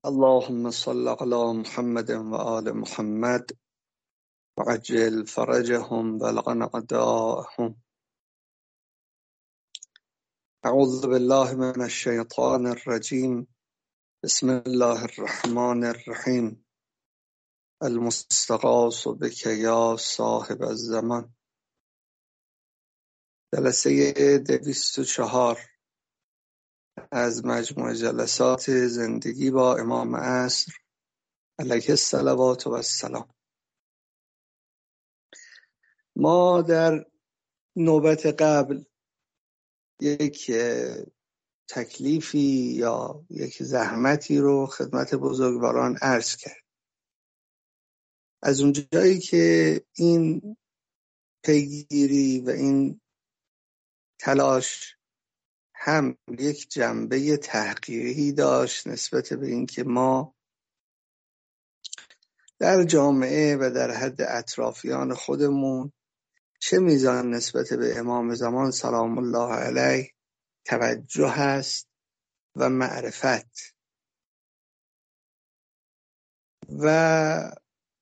اللهم صل على محمد وآل محمد وعجل فرجهم بلغ أعداءهم. أعوذ بالله من الشيطان الرجيم. بسم الله الرحمن الرحيم. المستغاث بك یا صاحب الزمان. جلسه 204 از مجموع جلسات زندگی با امام عصر علیه الصلوات و السلام. ما در نوبت قبل یک تکلیفی یا یک زحمتی رو خدمت بزرگواران عرض کرد. از اونجایی که این پیگیری و این تلاش هم یک جنبه تحقیقی داشت نسبت به این که ما در جامعه و در حد اطرافیان خودمون چه میزان نسبت به امام زمان سلام الله علیه توجه هست و معرفت و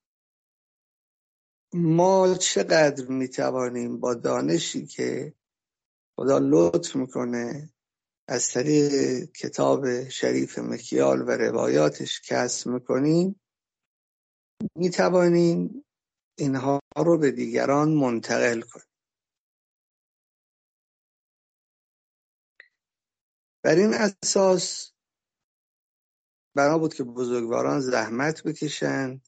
ما چقدر میتوانیم با دانشی که خدا لطف میکنه از طریق کتاب شریف مکیال و روایاتش کسب میکنیم میتوانیم اینها رو به دیگران منتقل کنیم. بر این اساس بنا بود که بزرگواران زحمت بکشند.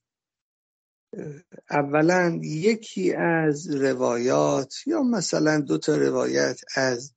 اولا یکی از روایات یا مثلا 2 تا روایت از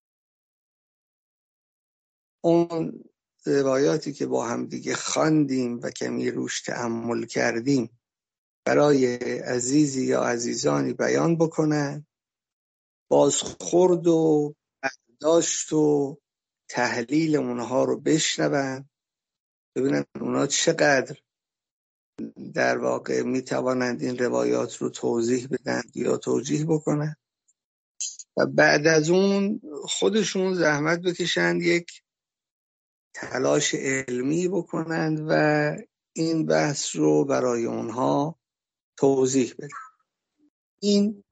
اون روایاتی که با هم دیگه خواندیم و کمی روش تأمل کردیم برای عزیزی یا عزیزانی بیان بکنن، بازخورد و برداشت و تحلیل اونها رو بشنون، ببینن اونها چقدر در واقع میتوانند این روایات رو توضیح بدن یا توجیه بکنن و بعد از اون خودشون زحمت بکشند یک تلاش علمی بکنند و این بحث رو برای اونها توضیح بدن. این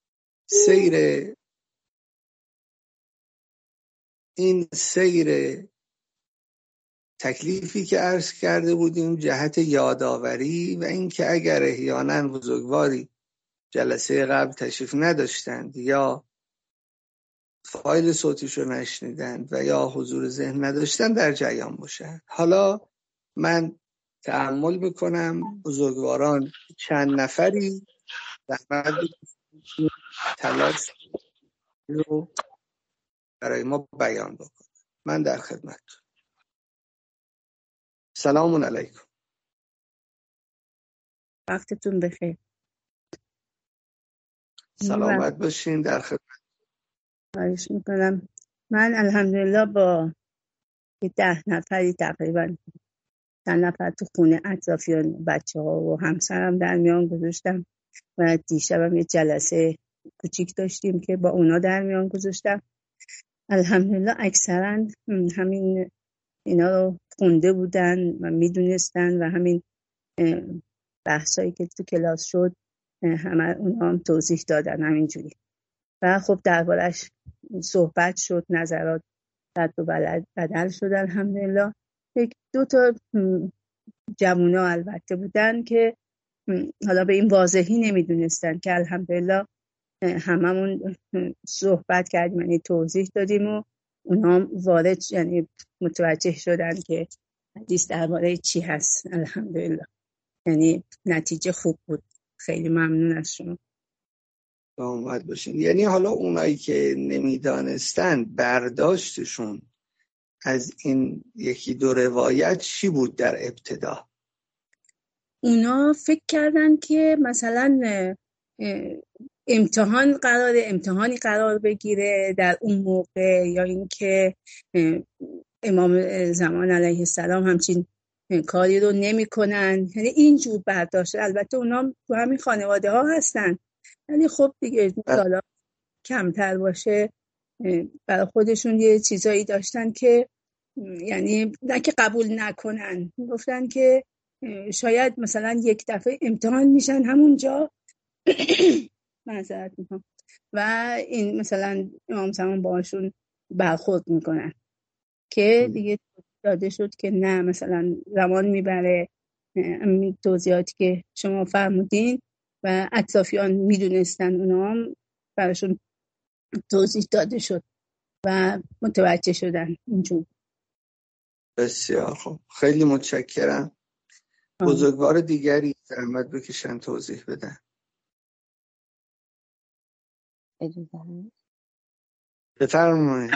سیر تکلیفی که عرض کرده بودیم جهت یادآوری و اینکه اگر احیانا بزرگواری جلسه قبل تشریف نداشتند یا فایل صوتیشو نشنیدند و یا حضور ذهن نداشتند در جریان باشند. حالا من تأمل میکنم بزرگواران چند نفری زحمت تلاش رو برای ما بیان بکن. من در خدمت. سلام علیکم. وقتتون بخیر. سلامت باشین. در خدمت. خواهش میکنم. من الحمدلله با 10 نفری تقریبا چند نفر تو خونه اطرافیان بچه ها و همسرم در میان گذاشتم و دیشبم یه جلسه کوچیک داشتیم که با اونا در میان گذاشتم. الحمدلله اکثرا همین اینا رو خونده بودن و میدونستن و همین بحثایی که تو کلاس شد همه اونا هم توضیح دادن همینجوری و خب دربارش صحبت شد، نظرات رد و بدل شد. الحمدلله 1-2 تا جوونا البته بودن که حالا به این واضحی نمیدونستن که الحمدلله هممون صحبت کردیم، یعنی توضیح دادیم و اونا هم وارد یعنی متوجه شدن که حدیث درباره چی هست. الحمدلله یعنی نتیجه خوب بود. خیلی ممنون از شما. سلامت باشین. یعنی حالا اونایی که نمیدانستن برداشتشون از این 1-2 روایت چی بود در ابتدا؟ اونا فکر کردن که مثلا امتحانی قرار بگیره در اون موقع، یا اینکه امام زمان علیه السلام همچین کاری رو نمی کنن، یعنی اینجور برداشت. البته اونا تو همین خانواده ها هستن ولی خب دیگه سالا کمتر باشه برای خودشون یه چیزایی داشتن که یعنی نه که قبول نکنن، گفتن که شاید مثلا یک دفعه امتحان میشن همونجا معذرت میخوام و این مثلا امام زمان باشون برخورد میکنن که دیگه داده شد که نه، مثلا زمان میبره. همین توضیحاتی که شما فرمودین و اطرافیان میدونستن، اونا هم براشون توضیح داده شد و متوجه شدن اینجور. بسیار خوب، خیلی متشکرم. بزرگوار دیگری زحمت بکشن توضیح بدن. اجازه هست؟ بفرمایید.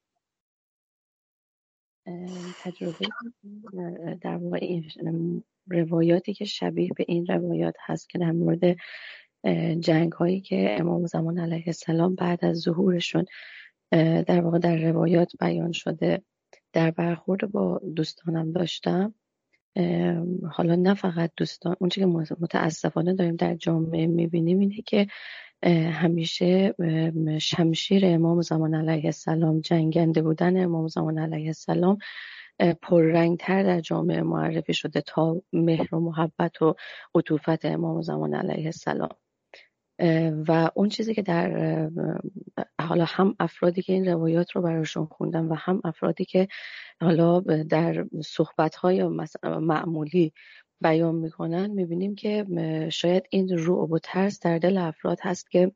تجربه در واقع این روایاتی که شبیه به این روایات هست که در مورد جنگ هایی که امام زمان علیه السلام بعد از ظهورشون در واقع در روایات بیان شده، در برخورد با دوستانم داشتم. حالا نه فقط دوستان، اون چیزی که متاسفانه داریم در جامعه میبینیم اینه که همیشه شمشیر امام زمان علیه السلام، جنگنده بودن امام زمان علیه السلام پررنگتر در جامعه معرفی شده تا مهر و محبت و عطوفت امام زمان علیه السلام. و اون چیزی که در حالا هم افرادی که این روایات رو براشون خوندم و هم افرادی که حالا در صحبت‌های معمولی بیان میکنن، میبینیم که شاید این رعب و ترس در دل افراد هست که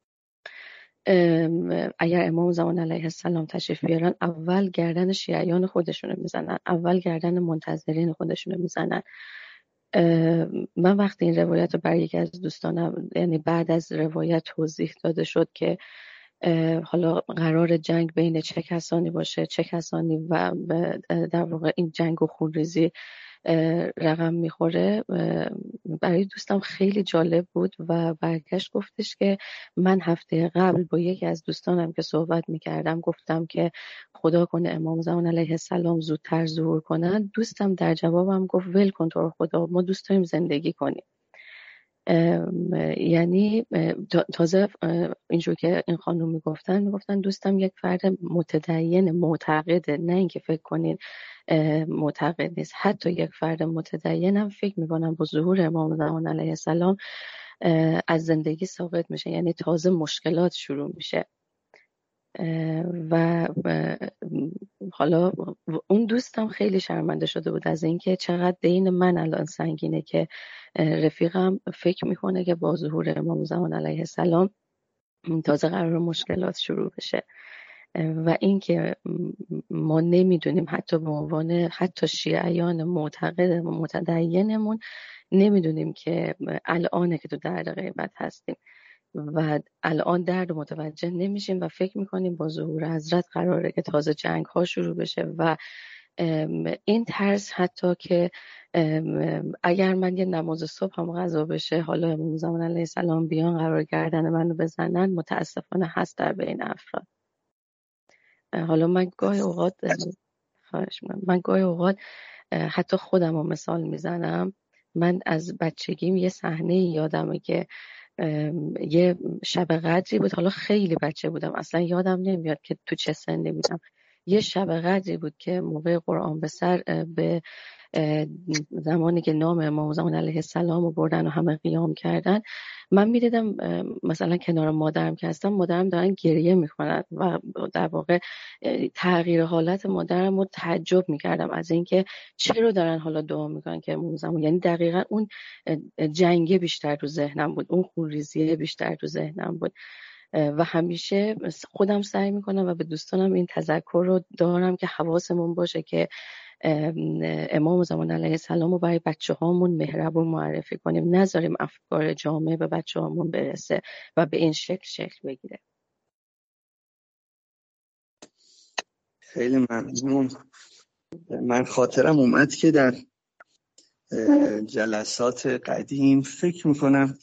اگر امام زمان علیه السلام تشریف بیارن اول گردن شیعیان خودشونو میزنن، اول گردن منتظرین خودشونو میزنن. من وقتی این روایت رو برای یکی از دوستانم، یعنی بعد از روایت توضیح داده شد که حالا قرار جنگ بین چه کسانی باشه، چه کسانی و در واقع این جنگ و خونریزی رقم میخوره، برای دوستم خیلی جالب بود و برگشت گفتش که من هفته قبل با یکی از دوستانم که صحبت میکردم گفتم که خدا کنه امام زمان علیه السلام زودتر ظهور کنن. دوستم در جوابم گفت ول کن تو رو خدا، ما دوست داریم زندگی کنیم. یعنی تازه اینجور که این خانم میگفتن دوستم یک فرد متدین معتقده، نه اینکه فکر کنین معتقد نیست، حتی یک فرد متدین هم فکر میکنم با ظهور امام زمان علیه السلام از زندگی ساقط میشه، یعنی تازه مشکلات شروع میشه. و حالا اون دوستم خیلی شرمنده شده بود از اینکه چقدر دین من الان سنگینه که رفیقم فکر میکنه که با ظهور امام زمان علیه السلام تازه قرار مشکلات شروع بشه و اینکه ما نمیدونیم حتی به عنوان حتی شیعیان معتقد و متدینمون نمیدونیم که الانه که تو درد غیبت هستیم و الان درد متوجه نمیشیم و فکر میکنیم با ظهور حضرت قراره که تازه جنگ ها شروع بشه و این ترس حتی که اگر من یه نماز صبح هم قضا بشه حالا امام زمان علیه السلام بیان قرار گردن منو بزنن، متاسفانه هست در بین افراد. حالا من گاهی اوقات حتی خودم رو مثال میزنم. من از بچگیم یه صحنه یادمه که یه شب قدری بود، حالا خیلی بچه بودم اصلا یادم نمیاد که تو چه سنی بودم. یه شب قدری بود که موقع قرآن به سر، به زمانی که نام امام زمان علیه السلام رو بردن و همه قیام کردن، من میدیدم مثلا کنار مادرم که هستم، مادرم دارن گریه میکنن و در واقع تغییر حالت مادرم رو تعجب میکردم از اینکه چرا دارن حالا دعا میکنن که امام زمان، یعنی دقیقا اون جنگه بیشتر تو ذهنم بود، اون خونریزیه بیشتر تو ذهنم بود و همیشه خودم سعی میکنم و به دوستانم این تذکر رو دارم که حواسمون باشه که امام زمان علیه السلام رو برای بچه هامون مهربون معرفی کنیم، نذاریم افکار جامعه به بچه هامون برسه و به این شکل بگیره. خیلی ممنون. من خاطرم اومد که در جلسات قدیم فکر میکنم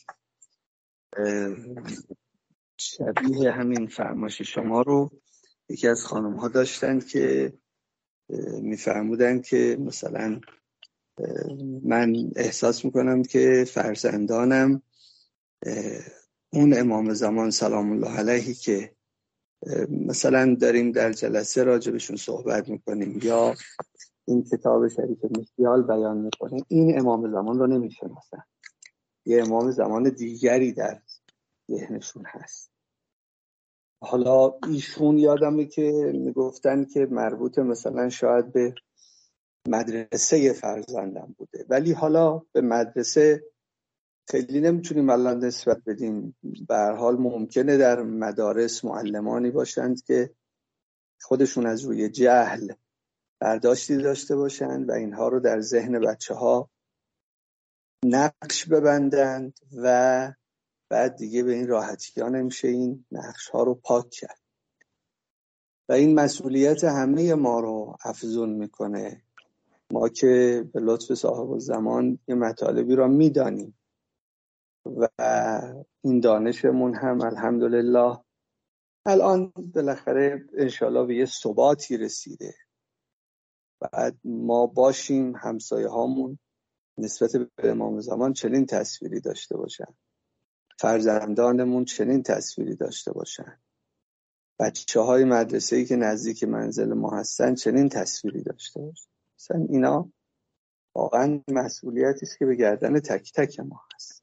شبیه همین فرمایش شما رو یکی از خانم ها داشتن که میفرمودن که مثلا من احساس میکنم که فرزندانم اون امام زمان سلام الله علیه که مثلا داریم در جلسه راجبشون صحبت میکنیم یا این کتاب شریف مشکیال بیان میکنه، این امام زمان رو نمیشناسن، یه امام زمان دیگری در ذهنشون هست. حالا ایشون یادمه که میگفتن که مربوط مثلا شاید به مدرسه فرزندم بوده، ولی حالا به مدرسه خیلی نمیتونیم الان نسبت بدیم. به هر حال ممکنه در مدارس معلمانی باشند که خودشون از روی جهل برداشتی داشته باشند و اینها رو در ذهن بچه‌ها نقش ببندند و بعد دیگه به این راحتی ها نمیشه این نقش ها رو پاک کرد و این مسئولیت همه ما رو افزون میکنه. ما که به لطف صاحب الزمان یه مطالبی رو میدانیم و این دانشمون هم الحمدلله الان بالاخره انشالله به یه ثباتی رسیده. بعد ما باشیم همسایه هامون نسبت به امام زمان چنین تصویری داشته باشن، فرزندانمون چنین تصویری داشته باشن، بچه‌های مدرسه‌ای که نزدیک منزل ما هستن چنین تصویری داشته باشن. مثلا اینا واقعا مسئولیتی است که به گردن تک تک ما هست.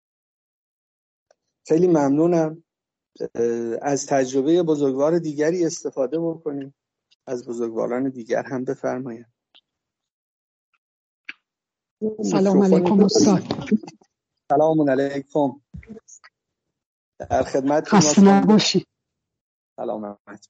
خیلی ممنونم. از تجربه بزرگوار دیگری استفاده بکنیم. از بزرگواران دیگر هم بفرمایید. سلام علیکم استاد. سلام علیکم. در خدمت خسته نباشی. سلامت.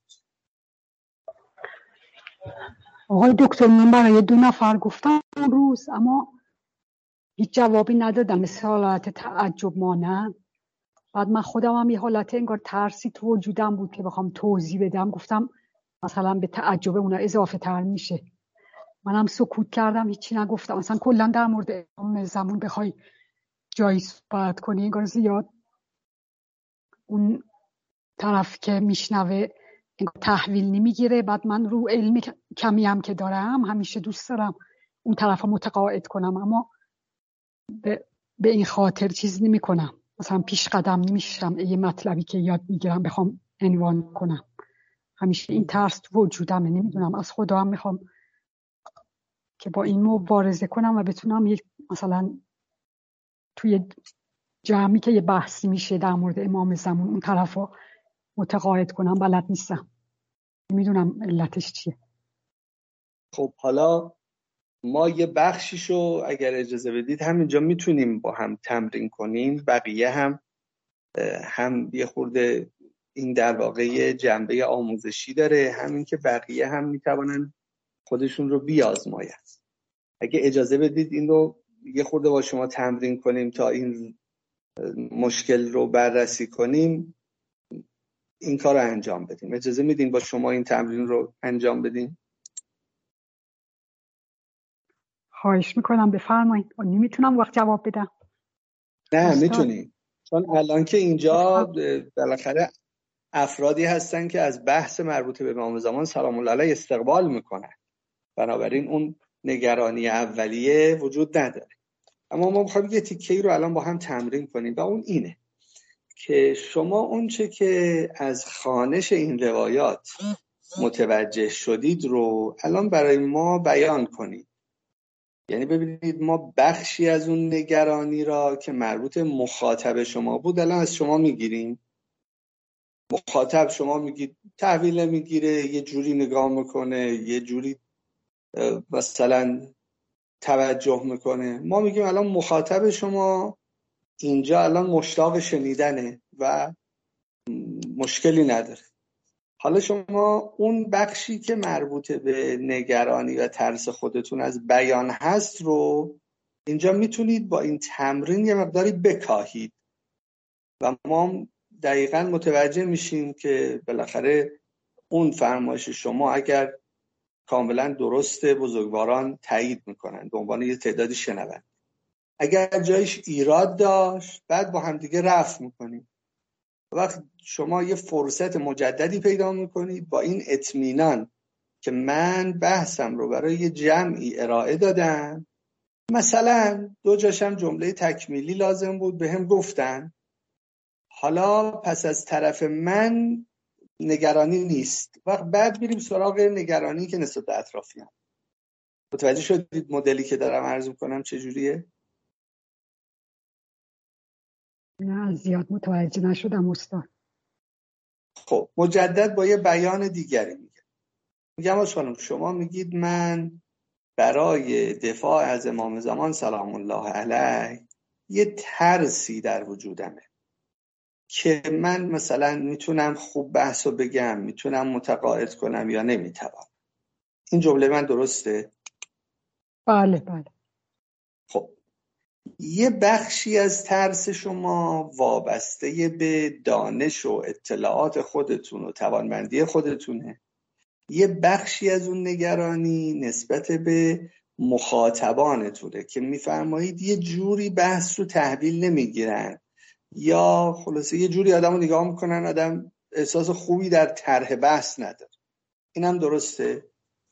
آقای دکتر، من برای 2 نفر گفتم اون روز، اما هیچ جوابی ندادم، مثل حالت تعجب مانند. بعد من خودم هم یه حالت انگار ترسی تو وجودم بود که بخوام توضیح بدم، گفتم مثلا به تعجب اونا اضافه تر میشه. منم سکوت کردم، هیچی نگفتم. مثلا کلا در مورد امام زمان بخوای جایی صحبت کنی انگار زیاد اون طرف که میشنوه تحویل نمیگیره. بعد من رو علم کمی هم که دارم همیشه دوست دارم اون طرف رو متقاعد کنم، اما به این خاطر چیز نمی کنم، مثلا پیش قدم نمیشم یه مطلبی که یاد میگیرم بخوام عنوان کنم. همیشه این ترس تو وجودمه. نمیدونم، از خدا هم میخوام که با این مبارزه کنم و بتونم مثلا توی جمعی که یه بحثی میشه در مورد امام زمان اون طرف رو متقاعد کنم. بلد نیستم، نمیدونم علتش چیه. خب حالا ما یه بخشیشو اگر اجازه بدید همینجا میتونیم با هم تمرین کنیم. بقیه هم یه خورده این در واقع جنبه آموزشی داره، همین که بقیه هم میتوانن خودشون رو بیازماین. اگه اجازه بدید این رو یه خورده با شما تمرین کنیم تا این مشکل رو بررسی کنیم، این کار رو انجام بدیم. اجازه میدین با شما این تمرین رو انجام بدیم؟ خواهش میکنم، بفرمایید. نمیتونم وقت جواب بدم. نه میتونیم، چون الان که اینجا بالاخره افرادی هستن که از بحث مربوط به امام زمان سلام الله علیه استقبال میکنن، بنابراین اون نگرانی اولیه وجود نداره. اما ما میخوایم یه تیکه‌ای رو الان با هم تمرین کنیم و اون اینه که شما اونچه که از خوانش این روایات متوجه شدید رو الان برای ما بیان کنید. یعنی ببینید ما بخشی از اون نگرانی را که مربوط مخاطب شما بود الان از شما میگیریم. مخاطب شما میگید تحویل نمیگیره، یه جوری نگاه میکنه، یه جوری مثلا توجه میکنه. ما میگیم الان مخاطب شما اینجا الان مشتاق شنیدنه و مشکلی نداره. حالا شما اون بخشی که مربوط به نگرانی و ترس خودتون از بیان هست رو اینجا میتونید با این تمرین یه مقداری بکاهید و ما دقیقاً متوجه میشیم که بالاخره اون فرمایش شما اگر کاملا درسته بزرگواران تایید میکنن به عنوان یه تعدادی شنونده. اگر جایش ایراد داشت بعد با هم دیگه رفع میکنیم. وقت شما یه فرصت مجددی پیدا میکنید با این اطمینان که من بحثم رو برای یه جمعی ارائه دادم، مثلا 2 جاشم جمله تکمیلی لازم بود به هم گفتن، حالا پس از طرف من نگرانی نیست. وقت بعد میریم سراغ نگرانی که نسبت به اطرافیان. متوجه شدید مدلی که دارم عرض میکنم چجوریه؟ نه زیاد متوجه نشدم استاد. خب مجدد با یه بیان دیگری میگم خانم شما میگید من برای دفاع از امام زمان سلام الله علیه یه ترسی در وجودمه که من مثلا میتونم خوب بحثو بگم، میتونم متقاعد کنم یا نمیتوانم. این جمله من درسته؟ بله بله. خب یه بخشی از ترس شما وابسته به دانش و اطلاعات خودتون و توانمندی خودتونه. یه بخشی از اون نگرانی نسبت به مخاطبانتونه که میفرمایید یه جوری بحث رو تحویل نمیگیرن یا خلاصه یه جوری آدم رو نگاه میکنن آدم احساس خوبی در طرح بحث نداره. اینم درسته؟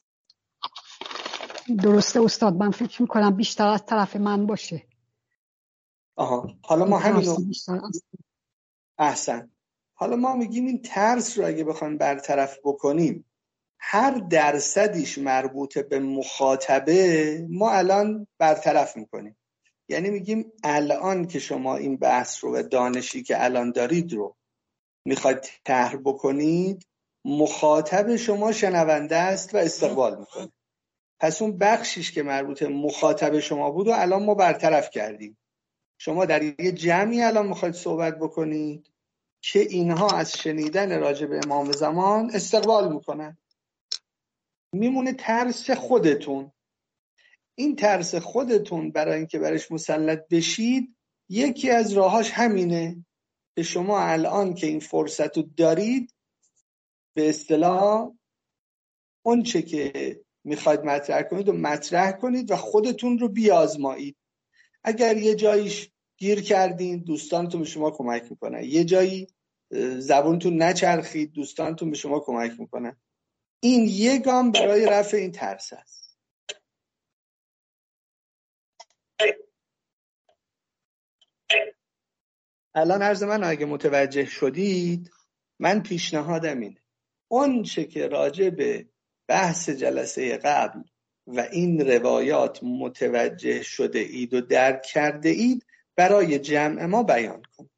درسته استاد. من فکر میکنم بیشتر از طرف من باشه. حالا ما همینو از... احسن. حالا ما میگیم این ترس رو اگه بخوایم برطرف بکنیم هر درصدیش مربوط به مخاطبه ما الان برطرف میکنیم. یعنی میگیم الان که شما این بحث رو و دانشی که الان دارید رو میخواید طرح بکنید مخاطب شما شنونده است و استقبال میکنه. پس اون بخشیش که مربوط مخاطب شما بود و الان ما برطرف کردیم. شما در یه جمعی الان میخواید صحبت بکنید که اینها از شنیدن راجع به امام زمان استقبال میکنن. میمونه ترس خودتون. این ترس خودتون برای اینکه برش مسلط بشید یکی از راهاش همینه که شما الان که این فرصت رو دارید به اصطلاح اون چه که میخواید مطرح کنید و مطرح کنید و خودتون رو بیازمایید. اگر یه جاییش گیر کردین دوستانتون به شما کمک میکنن، یه جایی زبونتون نچرخید دوستانتون به شما کمک میکنن. این یه گام برای رفع این ترس است. الان عرض من اگه متوجه شدید من پیشنهادم اینه اون چه که راجع به بحث جلسه قبل و این روایات متوجه شده اید و درک کرده اید برای جمع ما بیان کنید.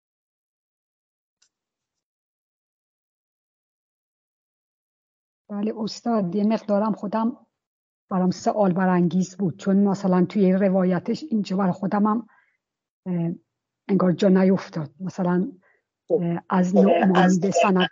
بله استاد. یه مقدارم خودم برام سوال برانگیز بود چون مثلا توی روایتش اینجا برای خودم هم انگار جا نیفتاد. مثلا از نعمانی به سند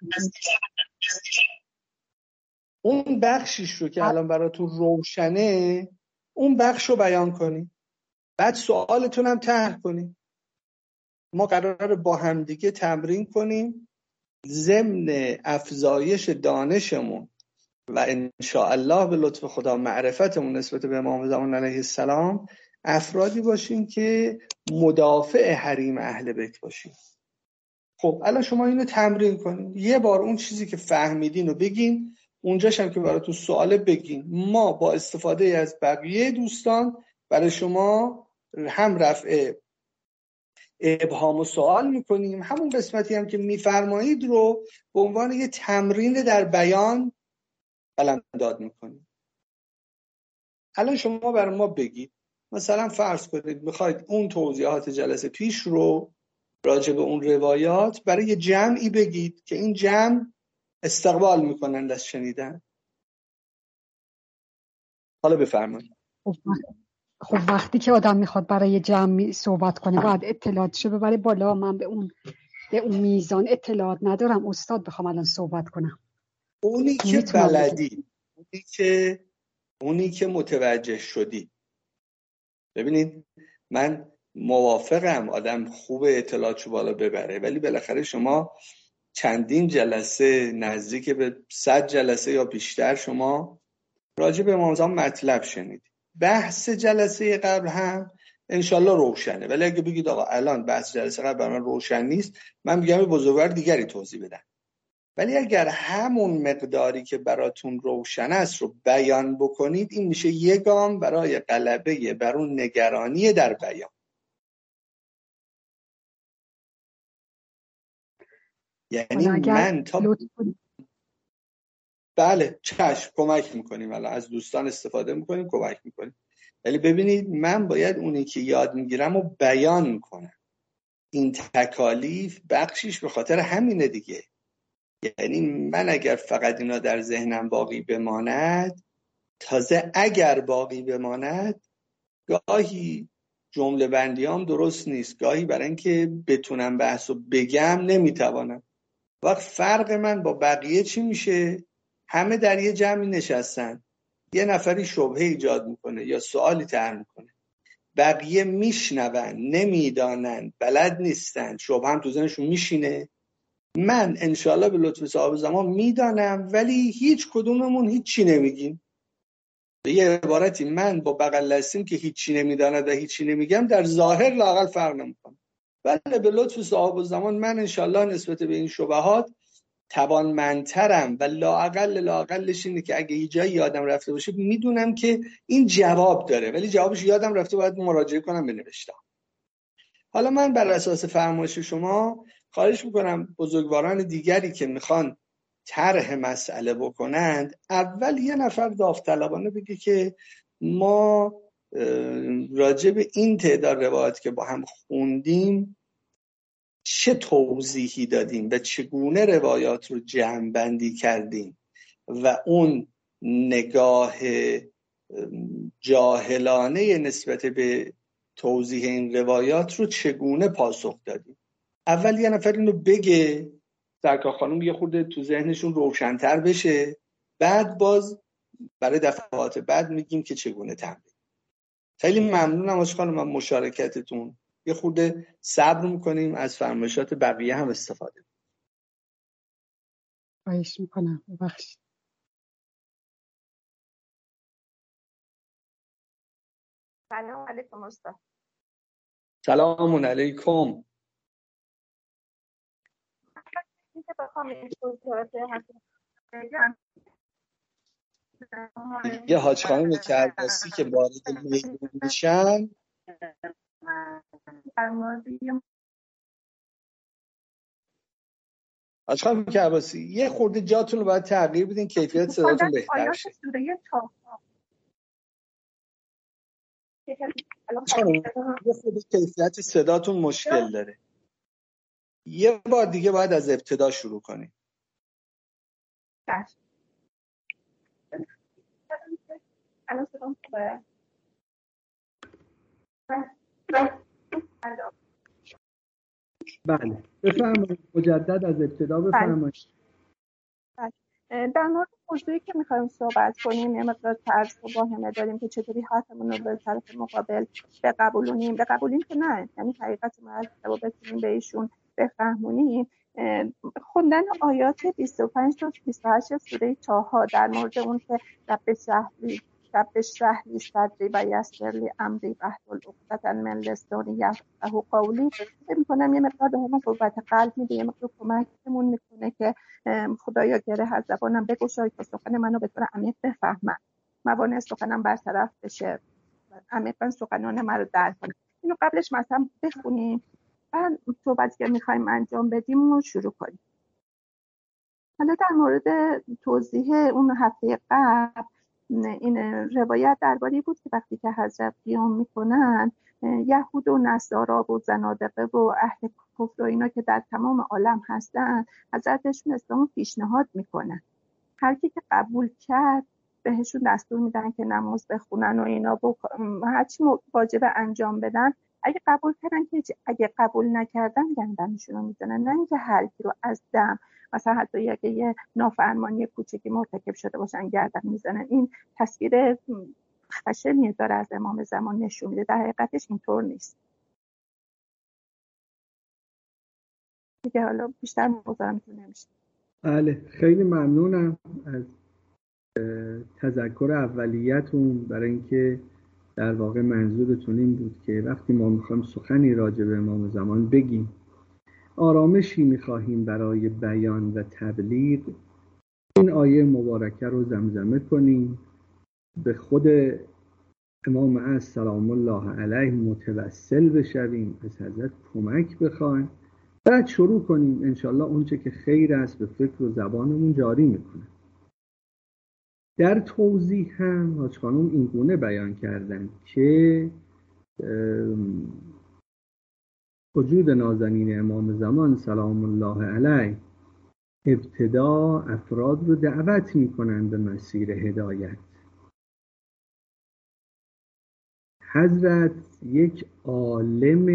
اون بخشیش رو که الان براتون روشنه اون بخش رو بیان کنید بعد سوالتون هم طرح کنید. ما قراره با همدیگه تمرین کنیم ضمن افزایش دانشمون و انشاءالله به لطف خدا معرفتمون نسبت به امام زمان علیه السلام افرادی باشیم که مدافع حریم اهل بیت باشیم. خب الان شما اینو تمرین کنید. یه بار اون چیزی که فهمیدین رو بگین، اونجاش هم که براتون سواله بگین. ما با استفاده از بقیه دوستان برای شما هم رفع ابهام و سوال میکنیم، همون قسمتی هم که میفرمایید رو به عنوان یه تمرین در بیان قلمداد میکنیم. الان شما برای ما بگید مثلا فرض کنید میخواید اون توضیحات جلسه پیش رو راجع به اون روایات برای یه جمعی بگید که این جمع استقبال میکنند از شنیدن. حالا بفرمایید. خب وقتی که آدم میخواد برای جمع صحبت کنه باید اطلاعاتشو ببره بالا. من به اون میزان اطلاعات ندارم استاد بخوام الان صحبت کنم. اونی که بلدی، اونی که متوجه شدی. ببینید من موافقم آدم خوب اطلاعاتشو بالا ببره، ولی بالاخره شما چندین جلسه نزدیک به 100 جلسه یا بیشتر شما راجع به امام زمان مطلب شنید. بحث جلسه قبل هم انشالله روشنه، ولی اگه بگید آقا الان بحث جلسه قبل برای من روشن نیست، من میگم به بزرگوار دیگری توضیح بدن. ولی اگر همون مقداری که براتون روشن است رو بیان بکنید این میشه یه گام برای غلبه بر اون نگرانی در بیان. یعنی من تا بله چشم کمک میکنیم، الان از دوستان استفاده میکنیم کمک میکنیم، ولی ببینید من باید اونی که یاد میگیرم رو بیان کنم. این تکالیف بخشیش به خاطر همینه دیگه. یعنی من اگر فقط اینا در ذهنم باقی بماند، تازه اگر باقی بماند گاهی جمله بندیام درست نیست، گاهی برای اینکه بتونم بحثو بگم نمیتوانم. وقت فرق من با بقیه چی میشه؟ همه در یه جمعی نشستن، یه نفری شبهه ایجاد میکنه یا سوالی طرح میکنه، بقیه میشنون، نمیدانن، بلد نیستن، شبهه هم تو ذهنشون میشینه. من انشالله به لطف صاحب زمان میدانم، ولی هیچ کدوممون هیچی نمیگیم. به یه عبارتی من با بغل دستیم که هیچی نمیداند و هیچی نمیگم در ظاهر لااقل فرق نمیکنه، ولی به لطف صاحب زمان من انشالله نسبت به این شبهات توانمندترم و لااقلش اینه که اگه یه جایی یادم رفته باشه میدونم که این جواب داره، ولی جوابش یادم رفته، باید مراجعه کنم به نوشتم. حالا من بر اساس فرمایش شما خواهش میکنم بزرگواران دیگری که میخوان طرح مسئله بکنند، اول یه نفر داوطلبانه بگه که ما راجع به این تعداد روایات که با هم خوندیم چه توضیحی دادیم و چگونه روایات رو جمع بندی کردیم و اون نگاه جاهلانه نسبت به توضیح این روایات رو چگونه پاسخ دادیم. اول یه نفر اینو بگه، سرکار خانم یه خورده تو ذهنشون روشن‌تر بشه، بعد باز برای دفعات بعد میگیم که چگونه تمرین. خیلی ممنونم از خانم مشارکتتون. یه خورده صبر میکنیم، از فرمایشات بقیه هم استفاده کنیم. خواهش میکنم. ببخشید. سلام علیکم استاد. سلام علیکم. اینکه بخوام این توضیحات یه حاج خانم کرباسی که وارد میدون میشن، حاج خانم کرباسی یه خورده جاتون رو باید تغییر بدین، کیفیت صداتون بهتر شه. یه خورده کیفیت صداتون مشکل داره، یه بار دیگه باید از ابتدا شروع کنیم. بله بفرمایید، مجدد از ابتدا بفرمایید. در مورد موضوعی که می‌خوایم صحبت کنیم یه مقدار طرز و واهمه داریم که چطوری حرفمون رو به طرف مقابل بقبولونیم که نه، یعنی حقیقت مطلب رو بتونیم به ایشون بفهمونیم. خوندن آیات 25 تا 28 سوره طه در مورد اون که رب اشرح لی صدری و یسر لی امری واحلل عقدة من لسانی یفقهوا قولی، فکر می‌کنم یه مقدار بهمون قوت قلب میده، یه مقدار کمکمون میکنه که خدایا گره از زبانم بگشای تا سخن منو به طور عمیق بفهمم، موانع سخنم برطرف بشه، عمیقا سخنان من رو درک کنم. اینو قبلش مثلا بخونیم، بعد صحبتی که میخوایم انجام بدیم رو شروع کنیم. حالا در مورد توضیح اون هفته قبل، این روایت درباره بود که وقتی که حضرت قیام میکنن، یهود و نصارا و زنادقه و اهل کفر و اینا که در تمام عالم هستن، حضرتشون اسلام پیشنهاد میکنن. هر کی که قبول کرد بهشون دستور میدن که نماز بخونن و اینا هرچی واجب انجام بدن. اگه قبول کردن که، اگه قبول نکردن گردنشون رو میزنن، نه اینکه هر کی رو از دم، مثلا حتی اگه یه نافرمانی کوچیکی مرتکب شده باشن گردن میزنن. این تصویر خشنی داره از امام زمان نشون میده، در حقیقتش اینطور نیست. دیگه حالا بیشتر مزاحمتون نمیشه. بله خیلی ممنونم از تذکر اولیتون، برای اینکه در واقع منظورتون این بود که وقتی ما میخوایم سخنی راجع به امام زمان بگیم، آرامشی میخواهیم برای بیان و تبلیغ، این آیه مبارکه رو زمزمه کنیم، به خود امام از سلام الله علیه متوسل بشویم، از حضرت کمک بخوایم بعد شروع کنیم انشالله اونچه که خیر است به فکر و زبانمون جاری میکنه. در توضیح هم حاج خانم این گونه بیان کردن که وجود نازنین امام زمان سلام الله علیه ابتدا افراد رو دعوت میکنن به مسیر هدایت. حضرت یک عالم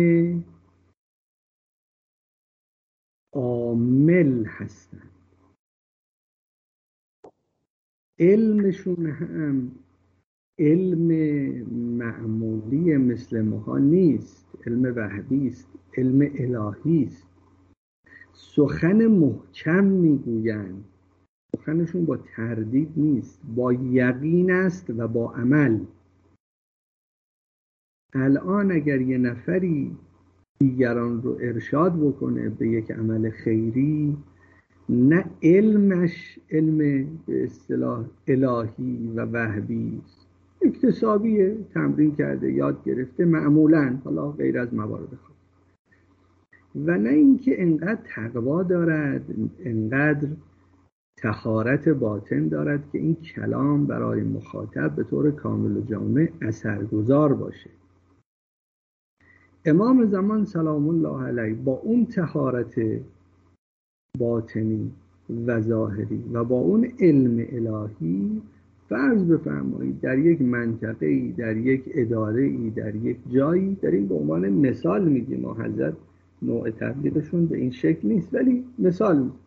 عامل هستند، علمشون هم علم معمولی مثل ما نیست، علم وحدی است، علم الهی است. سخن محکم میگویند، سخنشون با تردید نیست، با یقین است و با عمل. الان اگر یه نفری دیگران رو ارشاد بکنه به یک عمل خیری، نه علمش علم به اصطلاح الهی و وهبی است، اکتسابیه، تمرین کرده، یاد گرفته معمولا، حالا غیر از موارد خود، و نه اینکه انقدر تقوا دارد، انقدر طهارت باطن دارد که این کلام برای مخاطب به طور کامل و جامع اثرگذار باشه. امام زمان سلام الله علیه با اون طهارت باطنی و ظاهری و با اون علم الهی، فرض بفرمایید در یک منطقه‌ای، در یک اداره‌ای، در یک جایی، داریم به عنوان مثال میگیم، ما حضرت نوع تبلیغشون به این شکل نیست ولی مثال میگیم،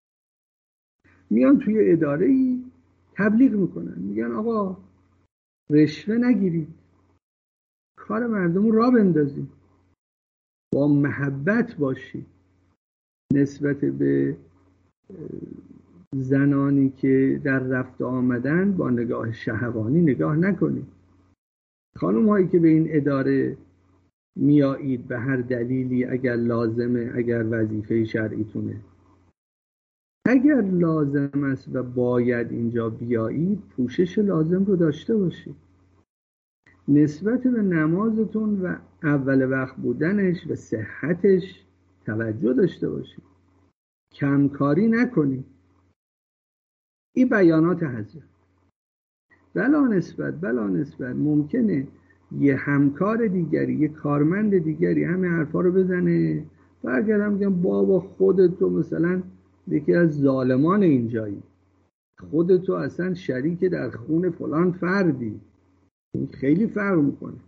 میان توی اداره‌ای تبلیغ میکنن، میگن آقا رشوه نگیرید، کار مردم رو راه بندازید، با محبت باشید، نسبت به زنانی که در رفت آمدن با نگاه شهوانی نگاه نکنید. خانم هایی که به این اداره میایید به هر دلیلی، اگر لازمه، اگر وظیفه شرعیتونه، اگر لازم است و باید اینجا بیایید، پوشش لازم رو داشته باشید، نسبت به نمازتون و اول وقت بودنش و صحتش توجه داشته باشید، کمکاری نکنید. این بیانات حضرت. بلا نسبت ممکنه یه همکار دیگری، یه کارمند دیگری همه حرفا رو بزنه، برگردم میگم بابا خودتو مثلا یکی از ظالمان اینجایی، خودتو اصلا شریک در خون فلان فردی. این خیلی فرق میکنه.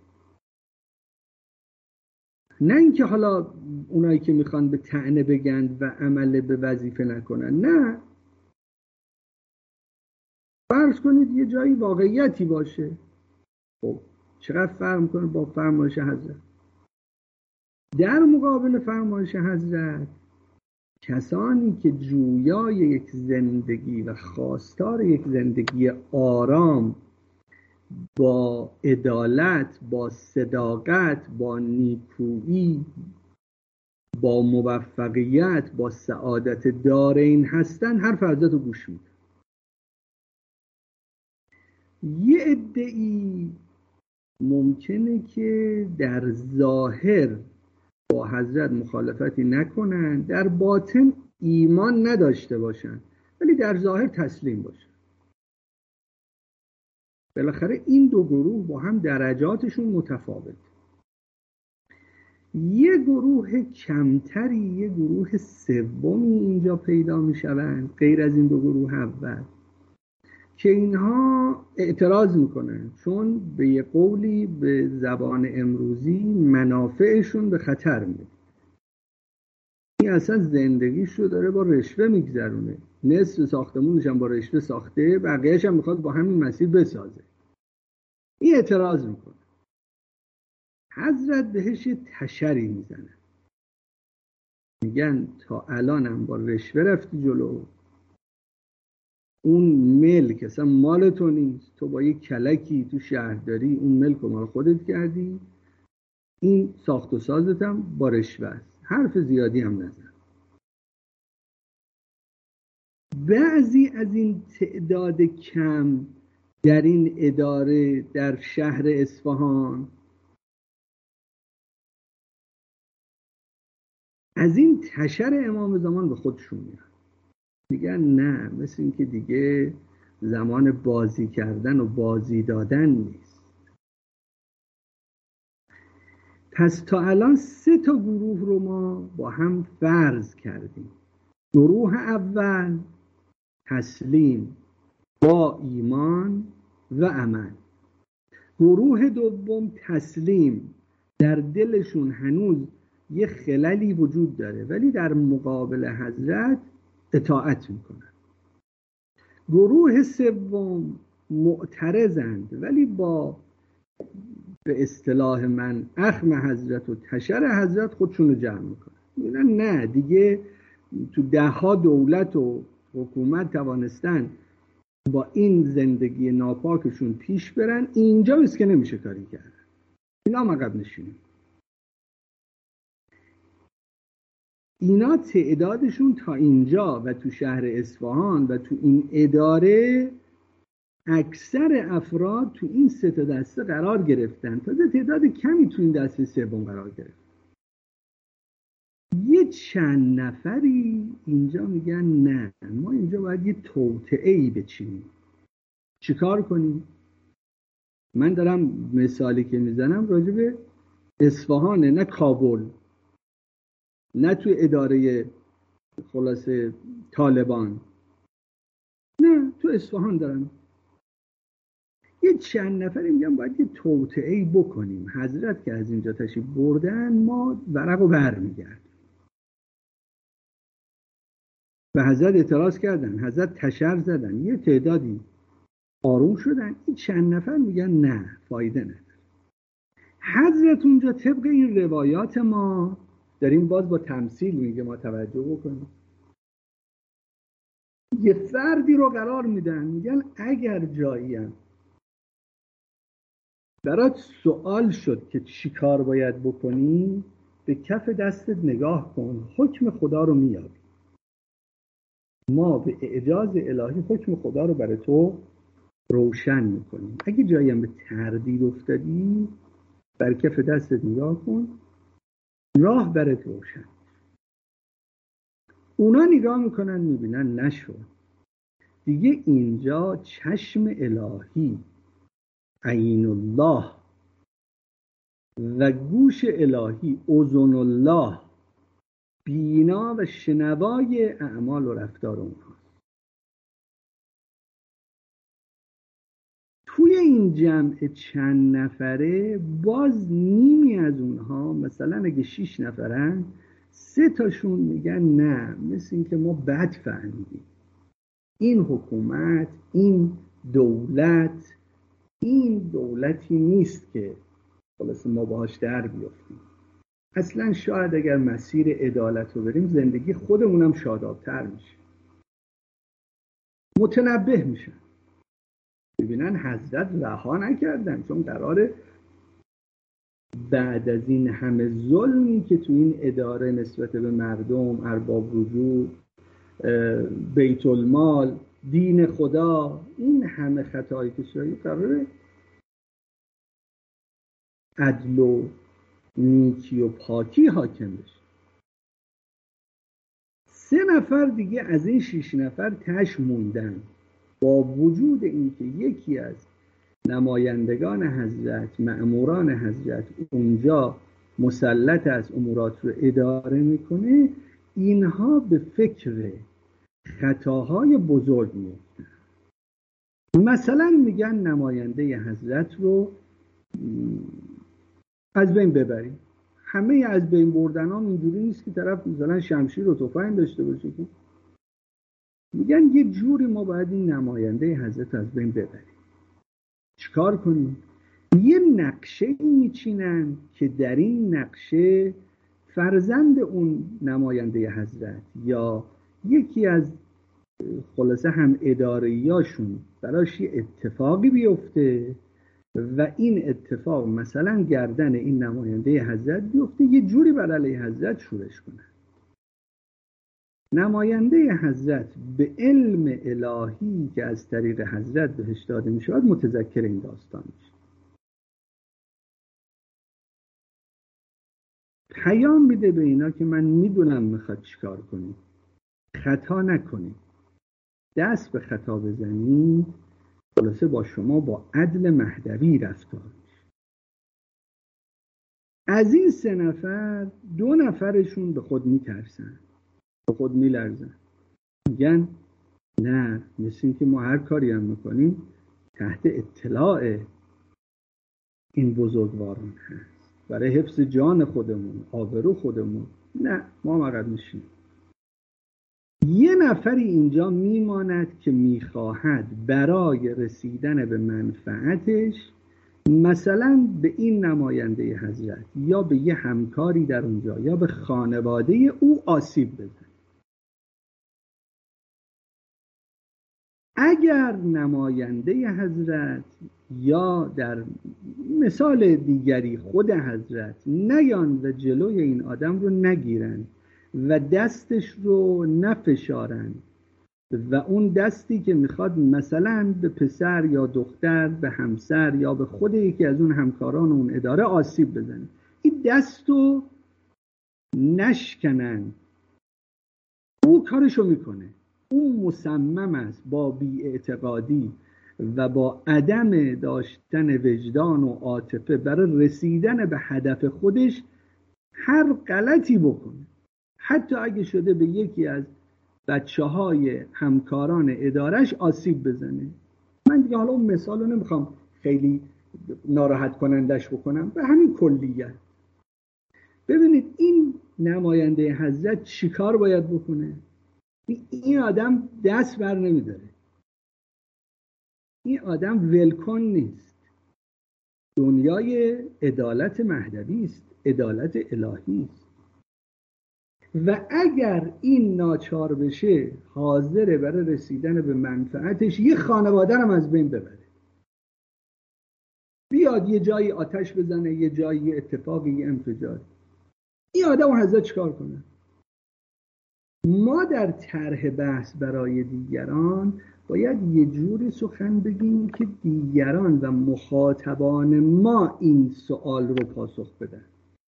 نه اینکه حالا اونایی که میخوان به طعنه بگن و عمل به وظیفه نکنن، نه، فرض کنید یه جایی واقعیتی باشه، خب چقدر فرق میکنه با فرمایش حضرت. در مقابل فرمایش حضرت، کسانی که جویای یک زندگی و خواستار یک زندگی آرام با عدالت، با صداقت، با نیکویی، با موفقیت، با سعادت دارین هستن، حرف حضرت رو گوش میدن. یه عده‌ای ممکنه که در ظاهر با حضرت مخالفتی نکنن، در باطن ایمان نداشته باشن، ولی در ظاهر تسلیم باشن. بالاخره این دو گروه با هم درجاتشون متفاوت. یه گروه کمتری، یه گروه سومی اینجا پیدا میشوند غیر از این دو گروه اول، که اینها اعتراض میکنن، چون به یه قولی به زبان امروزی منافعشون به خطر میاد. این اصلا زندگیش رو داره با رشوه میگذرونه، نصف ساختمونش هم با رشوه ساخته، بقیهش هم میخواد با همین مسیر بسازه. این اعتراض میکنه. حضرت بهش تشری میزنه، میگن تا الانم با رشوه رفتی جلو، اون ملک اصلا مال تو نیست، تو با یک کلکی تو شهرداری اون ملک رو مال خودت کردی، این ساخت و سازت هم با رشوه است، حرف زیادی هم نزن. بعضی از این تعداد کم در این اداره در شهر اصفهان از این تشر امام زمان به خودشون میاد، میگن نه، مثل این که دیگه زمان بازی کردن و بازی دادن نیست. پس تا الان 3 گروه رو ما با هم فرض کردیم. گروه اول تسلیم با ایمان و عمل. گروه دوم تسلیم، در دلشون هنوز یه خللی وجود داره ولی در مقابل حضرت اطاعت میکنن. گروه سوم معترضند ولی با به اصطلاح من اخم حضرت و تشر حضرت خودشون رو جمع میکنن، میگن نه دیگه تو 10 دولت و حکومت توانستن با این زندگی ناپاکشون پیش برن، اینجا بس که نمیشه کاری کرد، اینا عقب نشینیم. اینا تعدادشون تا اینجا و تو شهر اصفهان و تو این اداره اکثر افراد تو این 3 دسته قرار گرفتن، تازه تعداد کمی تو این دسته سوم قرار گرفت. یه چند نفری اینجا میگن نه، ما اینجا باید یه توطئه‌ای بچینیم. چیکار کنیم؟ من دارم مثالی که میزنم راجع به اصفهانه، نه کابل، نه تو اداره خلاصه طالبان، نه تو اصفهان دارم. یه چند نفری میگن باید یه توطئه‌ای بکنیم، حضرت که از اینجا تشریف بردن ما ورقو برمیگردیم. به حضرت اعتراض کردن، حضرت تشر زدن، یه تعدادی آروم شدن، این چند نفر میگن نه فایده نداره. حضرت اونجا طبق این روایات ما داریم باز با تمثیل میگه ما توجه بکنیم، یه فردی رو قرار میدن، میگن اگر جاییم برات سوال شد که چی کار باید بکنی، به کف دستت نگاه کن، حکم خدا رو میابی. ما به اعجاز الهی حکم خدا رو برای تو روشن میکنیم. اگه جاییم به تردید افتادی، بر کف دستت نگاه کن، راه برات روشن. اونا نگاه میکنن میبینن نشد دیگه، اینجا چشم الهی، عین الله و گوش الهی، اذن الله، بینا و شنوای اعمال و رفتار اونها. توی این جمع چند نفره باز نیمی از اونها، مثلا اگه 6 نفرن، 3 تاشون میگن نه، مثل این که ما بد فهمیدیم، این حکومت، این دولت، این دولتی نیست که خلاص ما باهاش در بیافتیم. اصلا شاید اگر مسیر عدالت رو بریم زندگی خودمونم شادابتر میشه. متنبه میشن، ببینن حضرت رها نکردن، چون قراره بعد از این همه ظلمی که تو این اداره نسبت به مردم، ارباب رجوع، بیت المال، دین خدا، این همه خطایی که شده، قراره عدل و نیکی و پاکی حاکم بشه. 3 نفر دیگه از این 6 نفر تش موندن، با وجود اینکه یکی از نمایندگان حضرت، مأموران حضرت اونجا مسلط از امورات رو اداره میکنه، اینها به فکر خطاهای بزرگ میفتن. مثلا میگن نماینده حضرت رو از بین ببریم. همه از بین بردن ها اینجوری نیست که طرف مثلا شمشیر و تفنگ داشته باشه، که میگن یه جوری ما باید این نماینده حضرت از بین ببریم. چیکار کنیم؟ یه نقشه میچینن که در این نقشه فرزند اون نماینده حضرت یا یکی از خلاصه هم اداریاشون براش یه اتفاقی بیفته و این اتفاق مثلا گردن این نماینده حضرت بیفته، یه جوری بر علیه حضرت شورش کنه. نماینده حضرت به علم الهی که از طریق حضرت بهش داده می شود متذکر این داستان میشه. پیام میده به اینا که من میدونم میخواد چیکار کنید، خطا نکنید، دست به خطا بزنید، خلاصه با شما با عدل مهدوی رفتار میشه. از این 3 نفر 2 نفرشون به خود میترسن، به خود میلرزن، میگن نه، مثل این که ما هر کاری هم میکنیم تحت اطلاع این بزرگواران هست، برای حفظ جان خودمون، آبرو خودمون، نه ما عقب میشیم. یه نفری اینجا میماند که میخواهد برای رسیدن به منفعتش مثلا به این نماینده حضرت یا به یه همکاری در اونجا یا به خانواده او آسیب بزنه. اگر نماینده حضرت یا در مثال دیگری خود حضرت نیان و جلوی این آدم رو نگیرن و دستش رو نفشارن و اون دستی که میخواد مثلا به پسر یا دختر، به همسر یا به خود یکی از اون همکاران اون اداره آسیب بزنه، این دست رو نشکنن، او کارشو میکنه. اون مصمم است با بی‌اعتقادی و با عدم داشتن وجدان و عاطفه برای رسیدن به هدف خودش هر غلطی بکنه، حتی اگه شده به یکی از بچه‌های همکاران ادارش آسیب بزنه. من دیگه حالا اون مثال رو نمیخوام خیلی ناراحت کنندش بکنم، به همین کلیت. ببینید این نماینده حضرت چیکار باید بکنه؟ این آدم دست بر نمیداره، این آدم ولکن نیست. دنیای عدالت مهدوی است، عدالت الهی است و اگر این ناچار بشه حاضره برای رسیدن به منفعتش یه خانواده هم از بین ببره، بیاد یه جایی آتش بزنه، یه جایی اتفاقی، یه انفجار. این آدم حضرت چیکار کنه؟ ما در طرح بحث برای دیگران باید یه جوری سخن بگیم که دیگران و مخاطبان ما این سوال رو پاسخ بدن.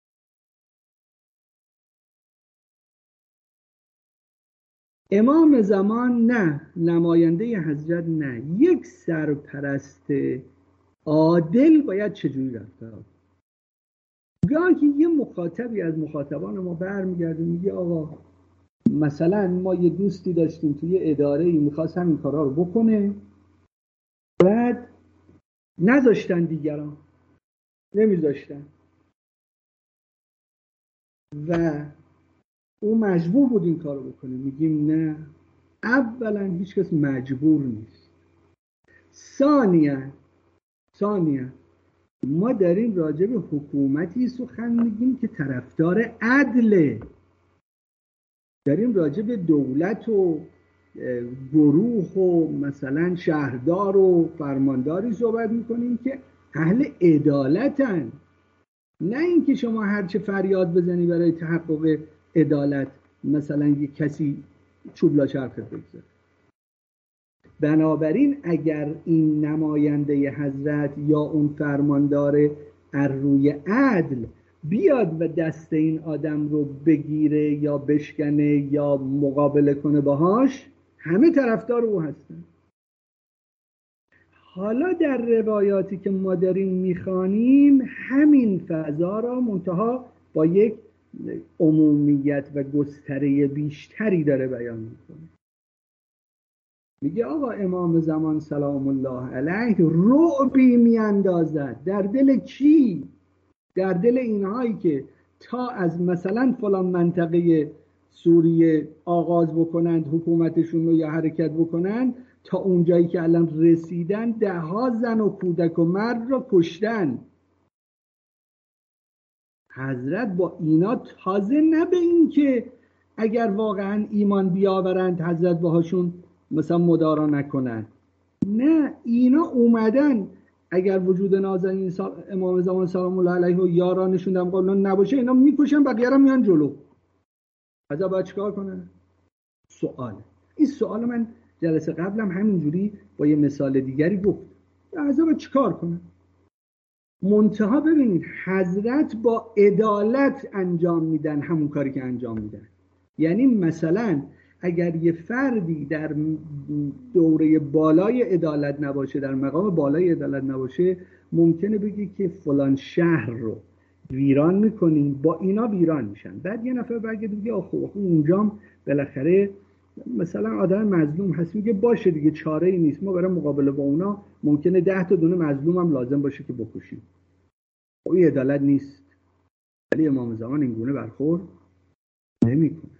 امام زمان نه، نماینده حضرت نه، یک سرپرست عادل باید چجوری رفتار کنه؟ گاهی یه مخاطبی از مخاطبان ما برمیگرده میگه آقا مثلا ما یه دوستی داشتیم توی اداره‌ای میخواست همین کارا رو بکنه، بعد نذاشتن، دیگران نمیذاشتن و او مجبور بود این کارو بکنه. میگیم نه، اولا هیچ کس مجبور نیست. ثانیاً ما داریم راجع به حکومتی سخن میگیم که طرفدار عدله، داریم راجع به دولت و گروه و مثلا شهردار و فرمانداری صحبت میکنیم که اهل عدالتن، نه اینکه شما هرچه فریاد بزنی برای تحقق عدالت مثلا یک کسی چوبلا چرخت بگذاره. بنابراین اگر این نماینده حضرت یا اون فرماندار از روی عدل بیاد و دست این آدم رو بگیره یا بشکنه یا مقابله کنه باهاش، همه طرفدار او هستن. حالا در روایاتی که ما داریم میخوانیم همین فضا را منتها با یک عمومیت و گستره بیشتری داره بیان میکنه. میگه آقا امام زمان سلام الله علیه رعبی میاندازد در دل کی؟ در دل اینهایی که تا از مثلا فلان منطقه سوریه آغاز بکنند حکومتشون رو یا حرکت بکنند تا اونجایی که الان رسیدن 10 زن و کودک و مرد رو کشتن. حضرت با اینا تازه نه به این که اگر واقعا ایمان بیاورند حضرت باهاشون مثلا مدارا نکنن، نه، اینا اومدن اگر وجود نازنین امام زمان سلام الله علیه و یارانشون در مقابل نباشه اینا میکشن، بقیه رو میان جلو. حضرت باید چیکار کنن؟ این سوال من جلسه قبلم همینجوری با یه مثال دیگری گفت. حضرت باید چیکار کنن؟ منتها ببینید حضرت با عدالت انجام میدن همون کاری که انجام میدن. یعنی مثلا اگر یه فردی در دوره بالای عدالت نباشه، در مقام بالای عدالت نباشه، ممکنه بگی که فلان شهر رو ویران میکنیم، با اینا ویران میشن. بعد یه نفر برگرده بگه آخه اونجام بالاخره مثلا آدم مظلوم هست، میگه باشه دیگه چاره ای نیست، ما برای مقابله با اونا ممکنه 10 تا دونه مظلوم هم لازم باشه که بکشیم. این عدالت نیست. ولی امام زمان این گونه برخورد نمیکنه.